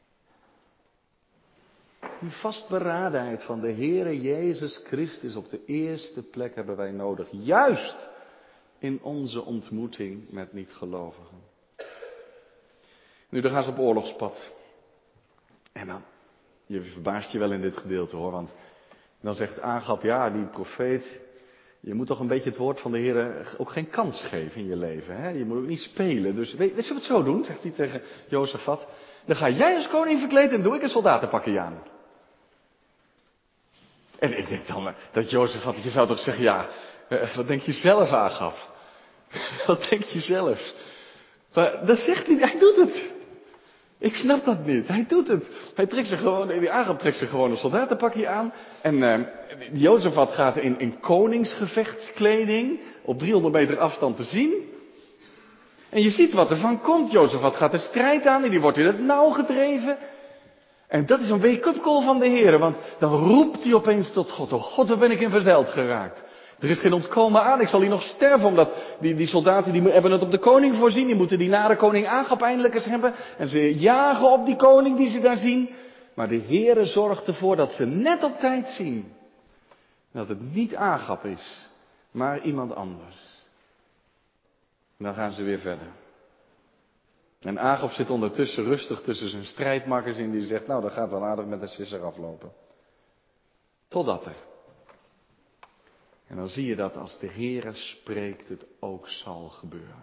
Die vastberadenheid van de Heere Jezus Christus op de eerste plek hebben wij nodig. Juist in onze ontmoeting met niet-gelovigen. Nu, dan gaan ze op oorlogspad. En dan, je verbaast je wel in dit gedeelte hoor, want dan zegt Agab, ja, die profeet, je moet toch een beetje het woord van de Heer ook geen kans geven in je leven. Hè? Je moet ook niet spelen. Dus weet, zullen we het zo doen, zegt hij tegen Jozefat. Dan ga jij als koning verkleed en doe ik een soldatenpakje aan. En ik denk dan dat Jozefat, je zou toch zeggen, ja, wat denk je zelf, Agab? Wat denk je zelf? Maar dat zegt hij, hij doet het. Ik snap dat niet, hij doet het. Hij trekt zich gewoon, die Agab trekt zich gewoon een soldatenpakje aan. En uh, Jozefat gaat in, in koningsgevechtskleding op driehonderd meter afstand te zien. En je ziet wat er van komt. Jozefat gaat de strijd aan en die wordt in het nauw gedreven. En dat is een wake-up call van de Heer, want dan roept hij opeens tot God. Oh God, waar ben ik in verzeild geraakt. Er is geen ontkomen aan, ik zal hier nog sterven, omdat die, die soldaten die hebben het op de koning voorzien. Die moeten die nare koning Agab eindelijk eens hebben. En ze jagen op die koning die ze daar zien. Maar de Heer zorgt ervoor dat ze net op tijd zien. Dat het niet Agab is, maar iemand anders. En dan gaan ze weer verder. En Agab zit ondertussen rustig tussen zijn strijdmakkers in, die zegt, nou dat gaat wel aardig met de sisser aflopen. Totdat er. En dan zie je dat als de Heere spreekt, het ook zal gebeuren.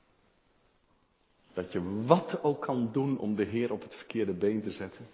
Dat je wat ook kan doen om de Heer op het verkeerde been te zetten.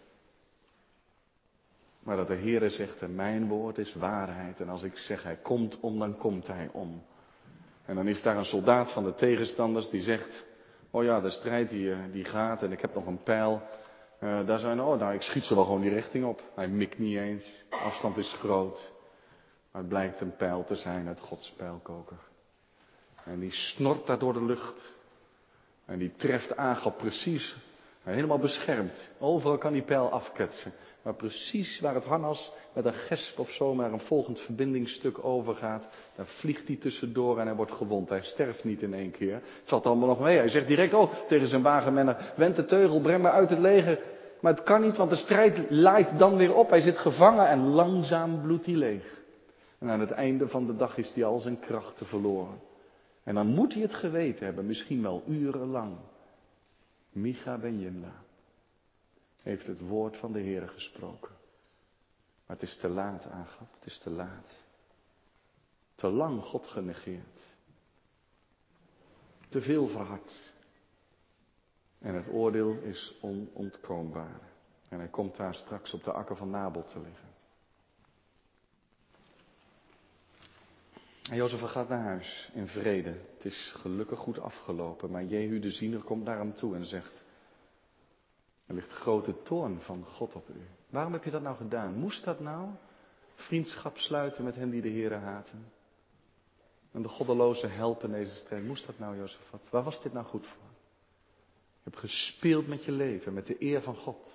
Maar dat de Heere zegt, en mijn woord is waarheid. En als ik zeg, hij komt om, dan komt hij om. En dan is daar een soldaat van de tegenstanders die zegt, oh ja, de strijd die, die gaat en ik heb nog een pijl. Uh, daar zijn, oh nou, ik schiet ze wel gewoon die richting op. Hij mikt niet eens, de afstand is groot. Maar het blijkt een pijl te zijn uit Gods pijlkoker. En die snort daar door de lucht. En die treft Agab precies, helemaal beschermd. Overal kan die pijl afketsen. Maar precies waar het harnas met een gesp of zo naar een volgend verbindingsstuk overgaat, daar vliegt hij tussendoor en hij wordt gewond. Hij sterft niet in één keer. Het valt allemaal nog mee. Hij zegt direct, oh, tegen zijn wagenmenner, wend de teugel, breng me uit het leger. Maar het kan niet, want de strijd laait dan weer op. Hij zit gevangen en langzaam bloedt hij leeg. En aan het einde van de dag is hij al zijn krachten verloren. En dan moet hij het geweten hebben, misschien wel urenlang. Micha ben Jimla heeft het woord van de Heere gesproken. Maar het is te laat, Agab, het is te laat. Te lang God genegeerd. Te veel verhard. En het oordeel is onontkoombaar. En hij komt daar straks op de akker van Nabot te liggen. En Jozef gaat naar huis in vrede. Het is gelukkig goed afgelopen. Maar Jehu de ziener komt naar hem toe en zegt, er ligt grote toorn van God op u. Waarom heb je dat nou gedaan? Moest dat nou? Vriendschap sluiten met hen die de Heere haten. En de goddeloze helpen in deze strijd. Moest dat nou, Jozefat? Waar was dit nou goed voor? Je hebt gespeeld met je leven, met de eer van God.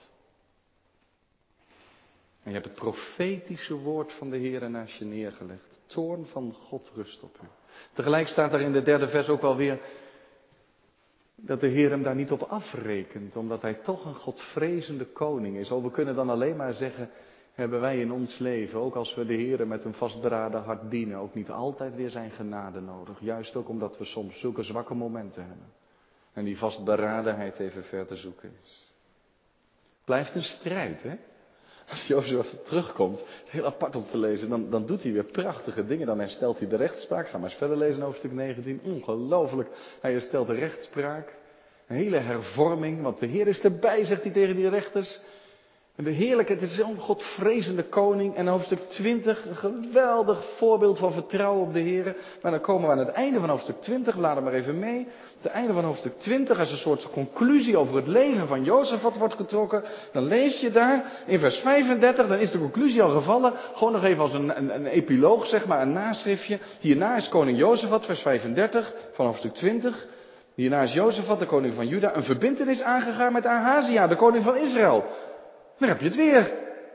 En je hebt het profetische woord van de Heere naast je neergelegd. Toorn van God rust op u. Tegelijk staat daar in de derde vers ook wel weer dat de Heer hem daar niet op afrekent, omdat hij toch een godvrezende koning is. Oh, we kunnen dan alleen maar zeggen, hebben wij in ons leven, ook als we de Heer met een vastberaden hart dienen, ook niet altijd weer zijn genade nodig. Juist ook omdat we soms zulke zwakke momenten hebben. En die vastberadenheid even ver te zoeken is. Blijft een strijd, hè? Als Jozef terugkomt, heel apart om te lezen, dan, dan doet hij weer prachtige dingen. Dan herstelt hij de rechtspraak. Ga maar eens verder lezen in hoofdstuk negentien. Ongelooflijk. Hij herstelt de rechtspraak. Een hele hervorming, want de Heer is erbij, zegt hij tegen die rechters. En de heerlijke, het is zo'n godvrezende koning. En hoofdstuk twintig, een geweldig voorbeeld van vertrouwen op de Heer. Maar dan komen we aan het einde van hoofdstuk twintig, laat hem maar even mee. Het einde van hoofdstuk twintig, als een soort conclusie over het leven van Jozefat wordt getrokken. Dan lees je daar in vers vijfendertig, dan is de conclusie al gevallen. Gewoon nog even als een, een, een epiloog, zeg maar, een naschriftje. Hierna is koning Jozefat, vers vijfendertig van hoofdstuk twintig. Hierna is Jozefat, de koning van Juda, een verbintenis aangegaan met Ahazia, de koning van Israël. Daar heb je het weer.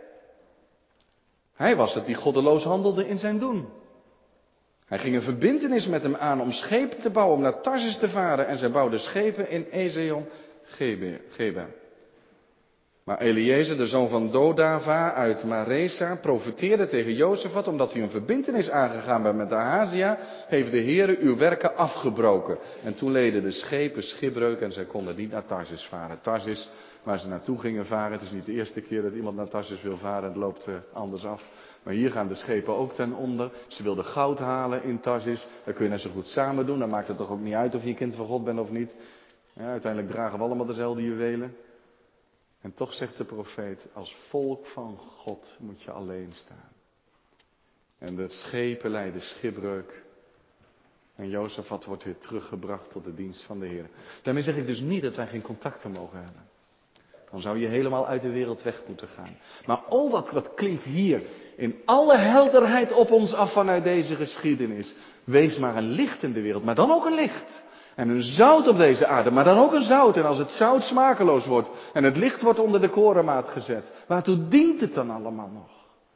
Hij was het die goddeloos handelde in zijn doen. Hij ging een verbintenis met hem aan om schepen te bouwen, om naar Tarsus te varen. En zij bouwden schepen in Ezion Geber. Maar Eliezer, de zoon van Dodava uit Maresa, profeteerde tegen Jozefat, omdat u een verbintenis aangegaan bent met Ahazia, heeft de Heere uw werken afgebroken. En toen leden de schepen schipbreuk en zij konden niet naar Tarsus varen. Tarsus, waar ze naartoe gingen varen, het is niet de eerste keer dat iemand naar Tarsus wil varen, het loopt uh, anders af. Maar hier gaan de schepen ook ten onder. Ze wilden goud halen in Tarsus, dat kun je net zo goed samen doen, dan maakt het toch ook niet uit of je kind van God bent of niet. Ja, uiteindelijk dragen we allemaal dezelfde juwelen. En toch zegt de profeet, als volk van God moet je alleen staan. En de schepen lijden schipbreuk. En Jozefat wordt weer teruggebracht tot de dienst van de Heer. Daarmee zeg ik dus niet dat wij geen contacten mogen hebben. Dan zou je helemaal uit de wereld weg moeten gaan. Maar oh, wat, wat klinkt hier in alle helderheid op ons af vanuit deze geschiedenis. Wees maar een licht in de wereld, maar dan ook een licht. En een zout op deze aarde, maar dan ook een zout. En als het zout smakeloos wordt en het licht wordt onder de korenmaat gezet. Waartoe dient het dan allemaal nog?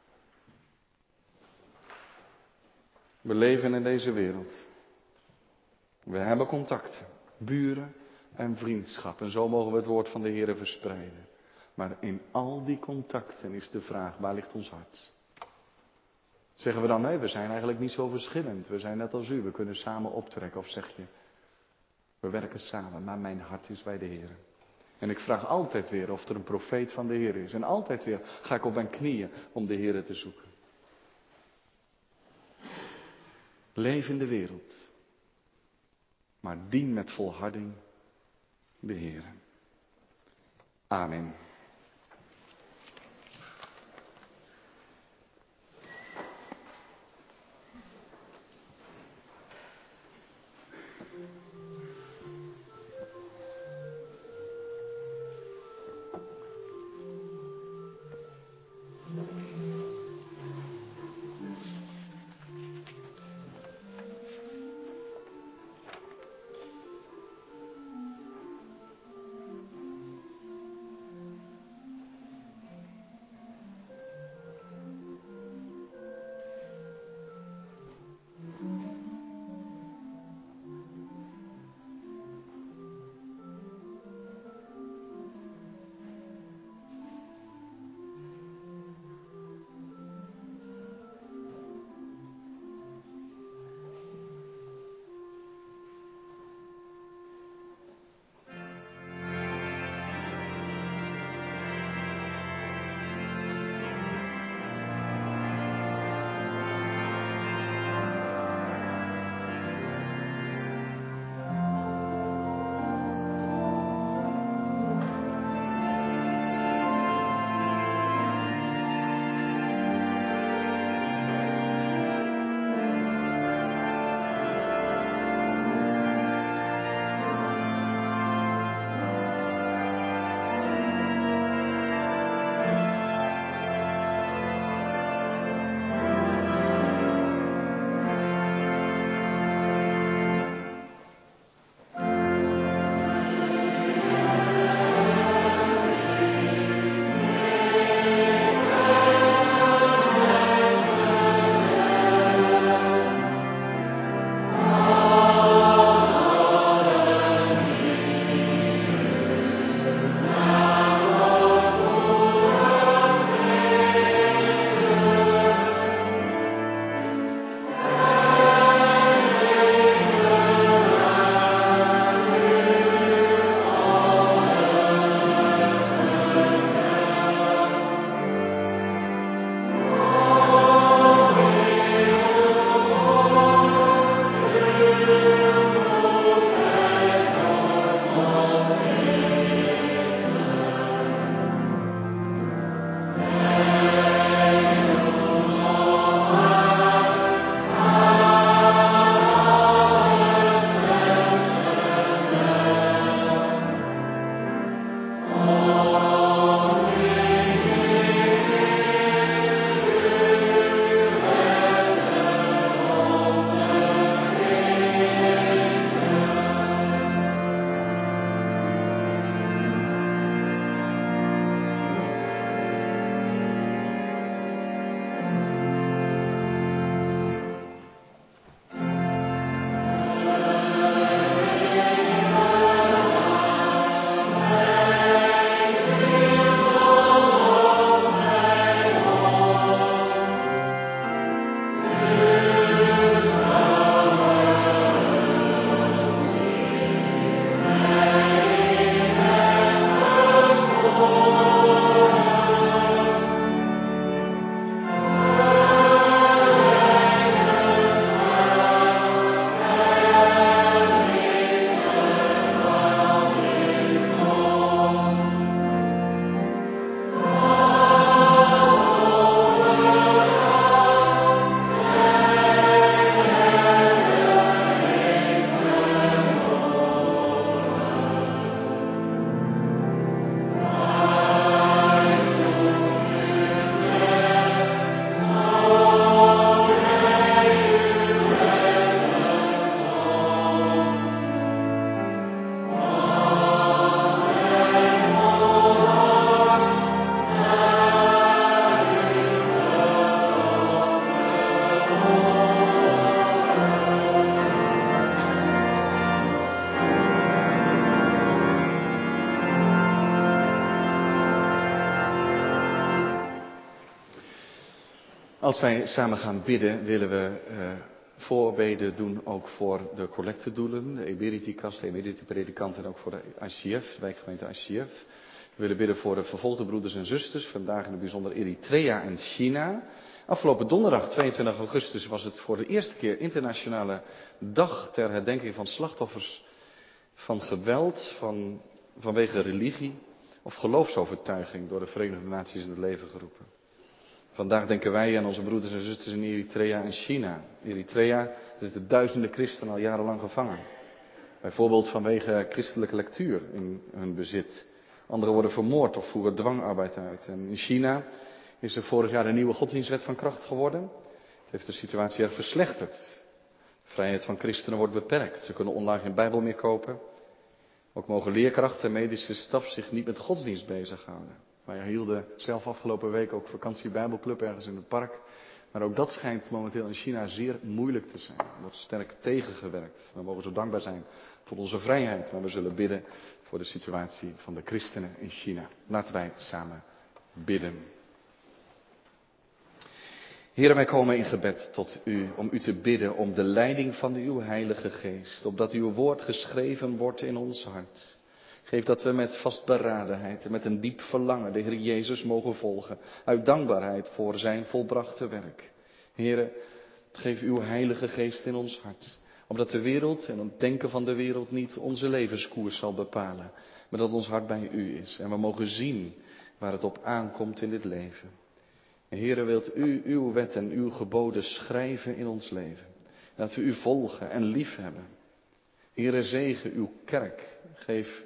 We leven in deze wereld. We hebben contacten, buren en vriendschap. En zo mogen we het woord van de Heer verspreiden. Maar in al die contacten is de vraag, waar ligt ons hart? Zeggen we dan, nee, we zijn eigenlijk niet zo verschillend. We zijn net als u, we kunnen samen optrekken. Of zeg je, we werken samen, maar mijn hart is bij de Heer. En ik vraag altijd weer of er een profeet van de Heer is. En altijd weer ga ik op mijn knieën om de Heer te zoeken. Leef in de wereld. Maar dien met volharding de Heer. Amen. Als wij samen gaan bidden, willen we uh, voorbeden doen ook voor de collectedoelen, de Emeriti-kast, de Emeriti-predikant en ook voor de I C F, de wijkgemeente I C F. We willen bidden voor de vervolgde broeders en zusters, vandaag in het bijzonder Eritrea en China. Afgelopen donderdag, tweeëntwintig augustus, was het voor de eerste keer internationale dag ter herdenking van slachtoffers van geweld, van, vanwege religie of geloofsovertuiging door de Verenigde Naties in het leven geroepen. Vandaag denken wij aan onze broeders en zusters in Eritrea en China. Eritrea zitten duizenden christenen al jarenlang gevangen. Bijvoorbeeld vanwege christelijke lectuur in hun bezit. Anderen worden vermoord of voeren dwangarbeid uit. En in China is er vorig jaar een nieuwe godsdienstwet van kracht geworden. Het heeft de situatie erg verslechterd. De vrijheid van christenen wordt beperkt. Ze kunnen online geen Bijbel meer kopen. Ook mogen leerkrachten en medische staf zich niet met godsdienst bezighouden. Wij hielden zelf afgelopen week ook vakantie Bijbelclub ergens in het park. Maar ook dat schijnt momenteel in China zeer moeilijk te zijn. Er wordt sterk tegengewerkt. We mogen zo dankbaar zijn voor onze vrijheid. Maar we zullen bidden voor de situatie van de christenen in China. Laten wij samen bidden. Heer, wij komen in gebed tot u om u te bidden om de leiding van uw Heilige Geest. Opdat uw woord geschreven wordt in ons hart. Geef dat we met vastberadenheid en met een diep verlangen de Heer Jezus mogen volgen. Uit dankbaarheid voor zijn volbrachte werk. Heere, geef uw Heilige Geest in ons hart. Opdat de wereld en het denken van de wereld niet onze levenskoers zal bepalen. Maar dat ons hart bij u is. En we mogen zien waar het op aankomt in dit leven. Heere, wilt u uw wet en uw geboden schrijven in ons leven. Dat we u volgen en liefhebben. Heere, zegen uw kerk. Geef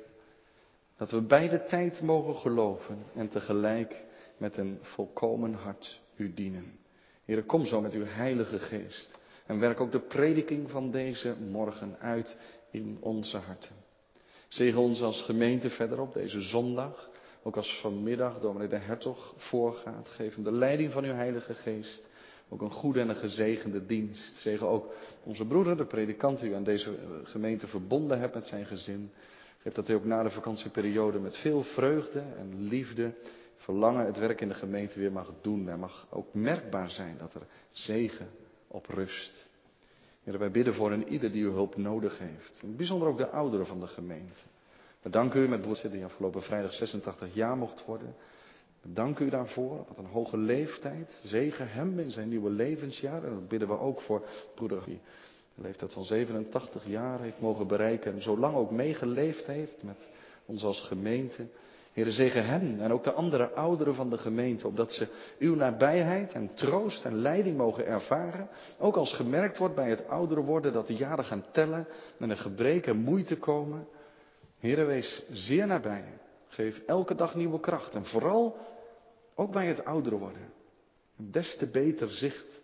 dat we bij de tijd mogen geloven en tegelijk met een volkomen hart u dienen. Heere, kom zo met uw Heilige Geest. En werk ook de prediking van deze morgen uit in onze harten. Zegen ons als gemeente verder op deze zondag. Ook als vanmiddag dominee de Hertog voorgaat. Geef hem de leiding van uw Heilige Geest. Ook een goede en een gezegende dienst. Zegen ook onze broeder, de predikant, die u aan deze gemeente verbonden hebt met zijn gezin. Geef dat hij ook na de vakantieperiode met veel vreugde en liefde, verlangen het werk in de gemeente weer mag doen. Er mag ook merkbaar zijn dat er zegen op rust. Heer, wij bidden voor een ieder die uw hulp nodig heeft. In het bijzonder ook de ouderen van de gemeente. We danken u met broeder die afgelopen vrijdag zesentachtig jaar mocht worden. We danken u daarvoor. Wat een hoge leeftijd. Zegen hem in zijn nieuwe levensjaar. En dat bidden we ook voor broeder die de leeftijd van zevenentachtig jaar heeft mogen bereiken. En zo lang ook meegeleefd heeft met ons als gemeente. Heere, zegen hen en ook de andere ouderen van de gemeente. Opdat ze uw nabijheid en troost en leiding mogen ervaren. Ook als gemerkt wordt bij het ouder worden dat de jaren gaan tellen. En er gebreken en moeite komen. Heere, wees zeer nabij. Geef elke dag nieuwe kracht. En vooral ook bij het ouder worden. Een des te beter zicht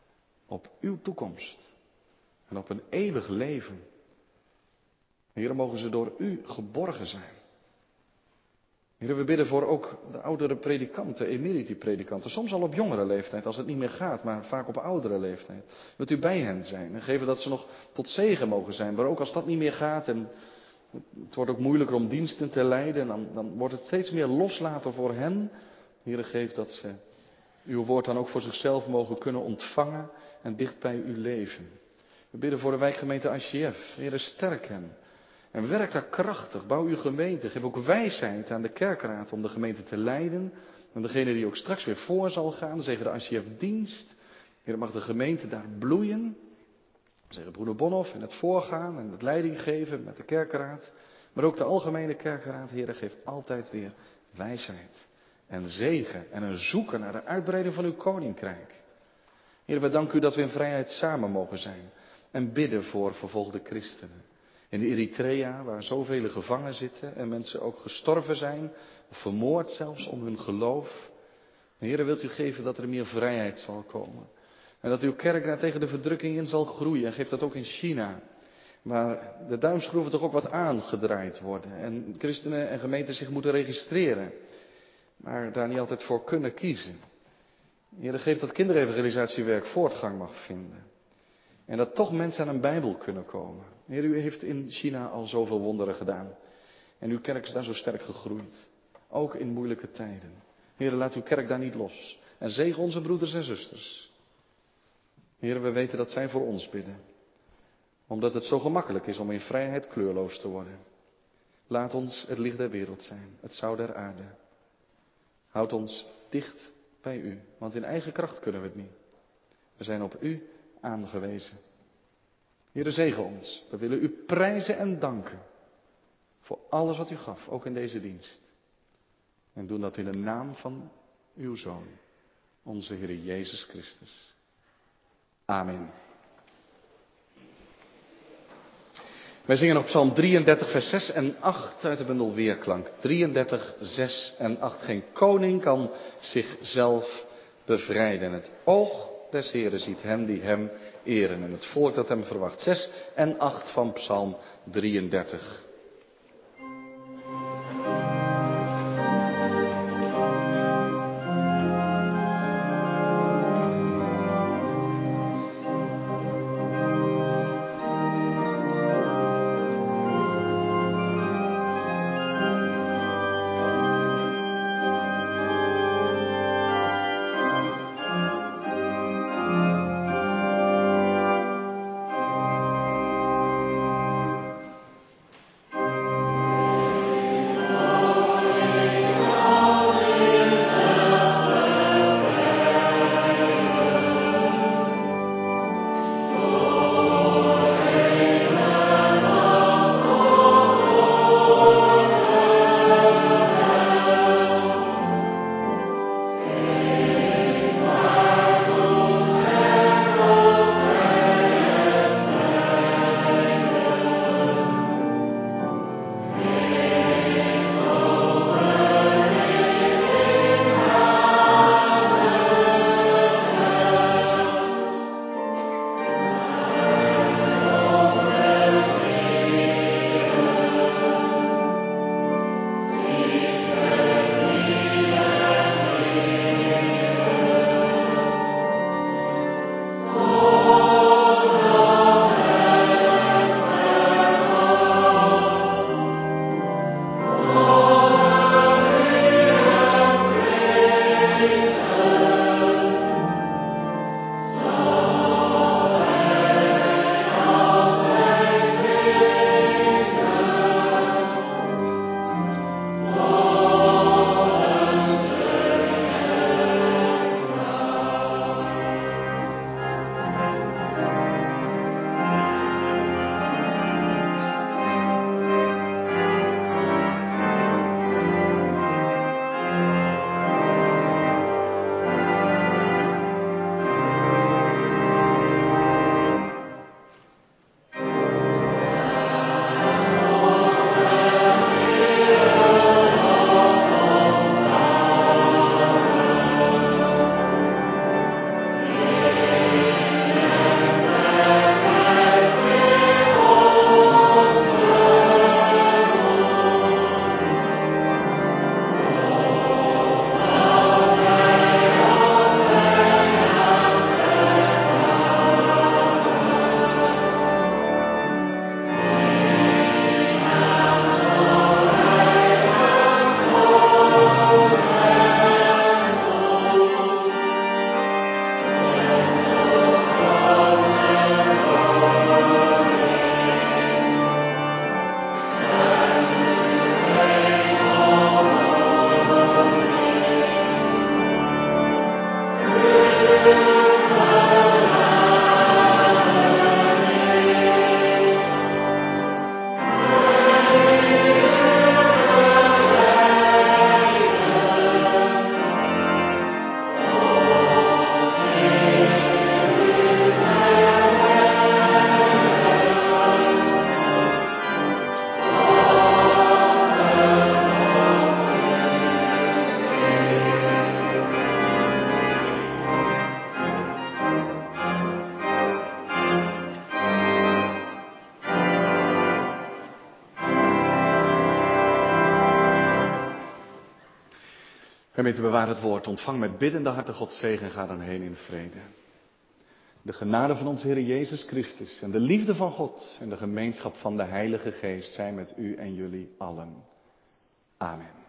op uw toekomst. En op een eeuwig leven. Heere, mogen ze door u geborgen zijn. Heere, we bidden voor ook de oudere predikanten, emeriti-predikanten. Soms al op jongere leeftijd, als het niet meer gaat, maar vaak op oudere leeftijd. Wilt u bij hen zijn en geven dat ze nog tot zegen mogen zijn. Maar ook als dat niet meer gaat en het wordt ook moeilijker om diensten te leiden. Dan, dan wordt het steeds meer loslaten voor hen. Heere, geef dat ze uw woord dan ook voor zichzelf mogen kunnen ontvangen en dicht bij u leven. We bidden voor de wijkgemeente I C F. Heere, sterk hen. En werk daar krachtig. Bouw uw gemeente. Geef ook wijsheid aan de kerkraad om de gemeente te leiden. En degene die ook straks weer voor zal gaan. Zegen de I C F-dienst. Heer, mag de gemeente daar bloeien. Zegen broeder Bonhoff in het voorgaan en het leiding geven met de kerkraad. Maar ook de algemene kerkraad. Heer, geef altijd weer wijsheid. En zegen. En een zoeken naar de uitbreiding van uw koninkrijk. Heer, we danken u dat we in vrijheid samen mogen zijn. En bidden voor vervolgde christenen. In Eritrea, waar zoveel gevangen zitten en mensen ook gestorven zijn, of vermoord zelfs om hun geloof. Heere, wilt u geven dat er meer vrijheid zal komen. En dat uw kerk daar tegen de verdrukking in zal groeien. En geef dat ook in China. Waar de duimschroeven toch ook wat aangedraaid worden. En christenen en gemeenten zich moeten registreren. Maar daar niet altijd voor kunnen kiezen. Heere, geef dat kinderevangelisatie voortgang mag vinden. En dat toch mensen aan een Bijbel kunnen komen. Heer, u heeft in China al zoveel wonderen gedaan. En uw kerk is daar zo sterk gegroeid. Ook in moeilijke tijden. Heere, laat uw kerk daar niet los. En zegen onze broeders en zusters. Heere, we weten dat zij voor ons bidden. Omdat het zo gemakkelijk is om in vrijheid kleurloos te worden. Laat ons het licht der wereld zijn, het zout der aarde. Houd ons dicht bij u, want in eigen kracht kunnen we het niet. We zijn op u aangewezen. Heere, zegen ons. We willen u prijzen en danken voor alles wat u gaf, ook in deze dienst. En doen dat in de naam van uw Zoon, onze Heer Jezus Christus. Amen. Wij zingen op Psalm drieëndertig, vers zes en acht uit de bundel Weerklank. drieëndertig, zes en acht. Geen koning kan zichzelf bevrijden. Het oog des Heeren ziet hen die hem eren en het volk dat hem verwacht. zes en acht van Psalm drieëndertig. Gemeente, bewaar het woord. Ontvang met biddende harten Gods zegen en ga dan heen in vrede. De genade van onze Heer Jezus Christus en de liefde van God en de gemeenschap van de Heilige Geest zijn met u en jullie allen. Amen.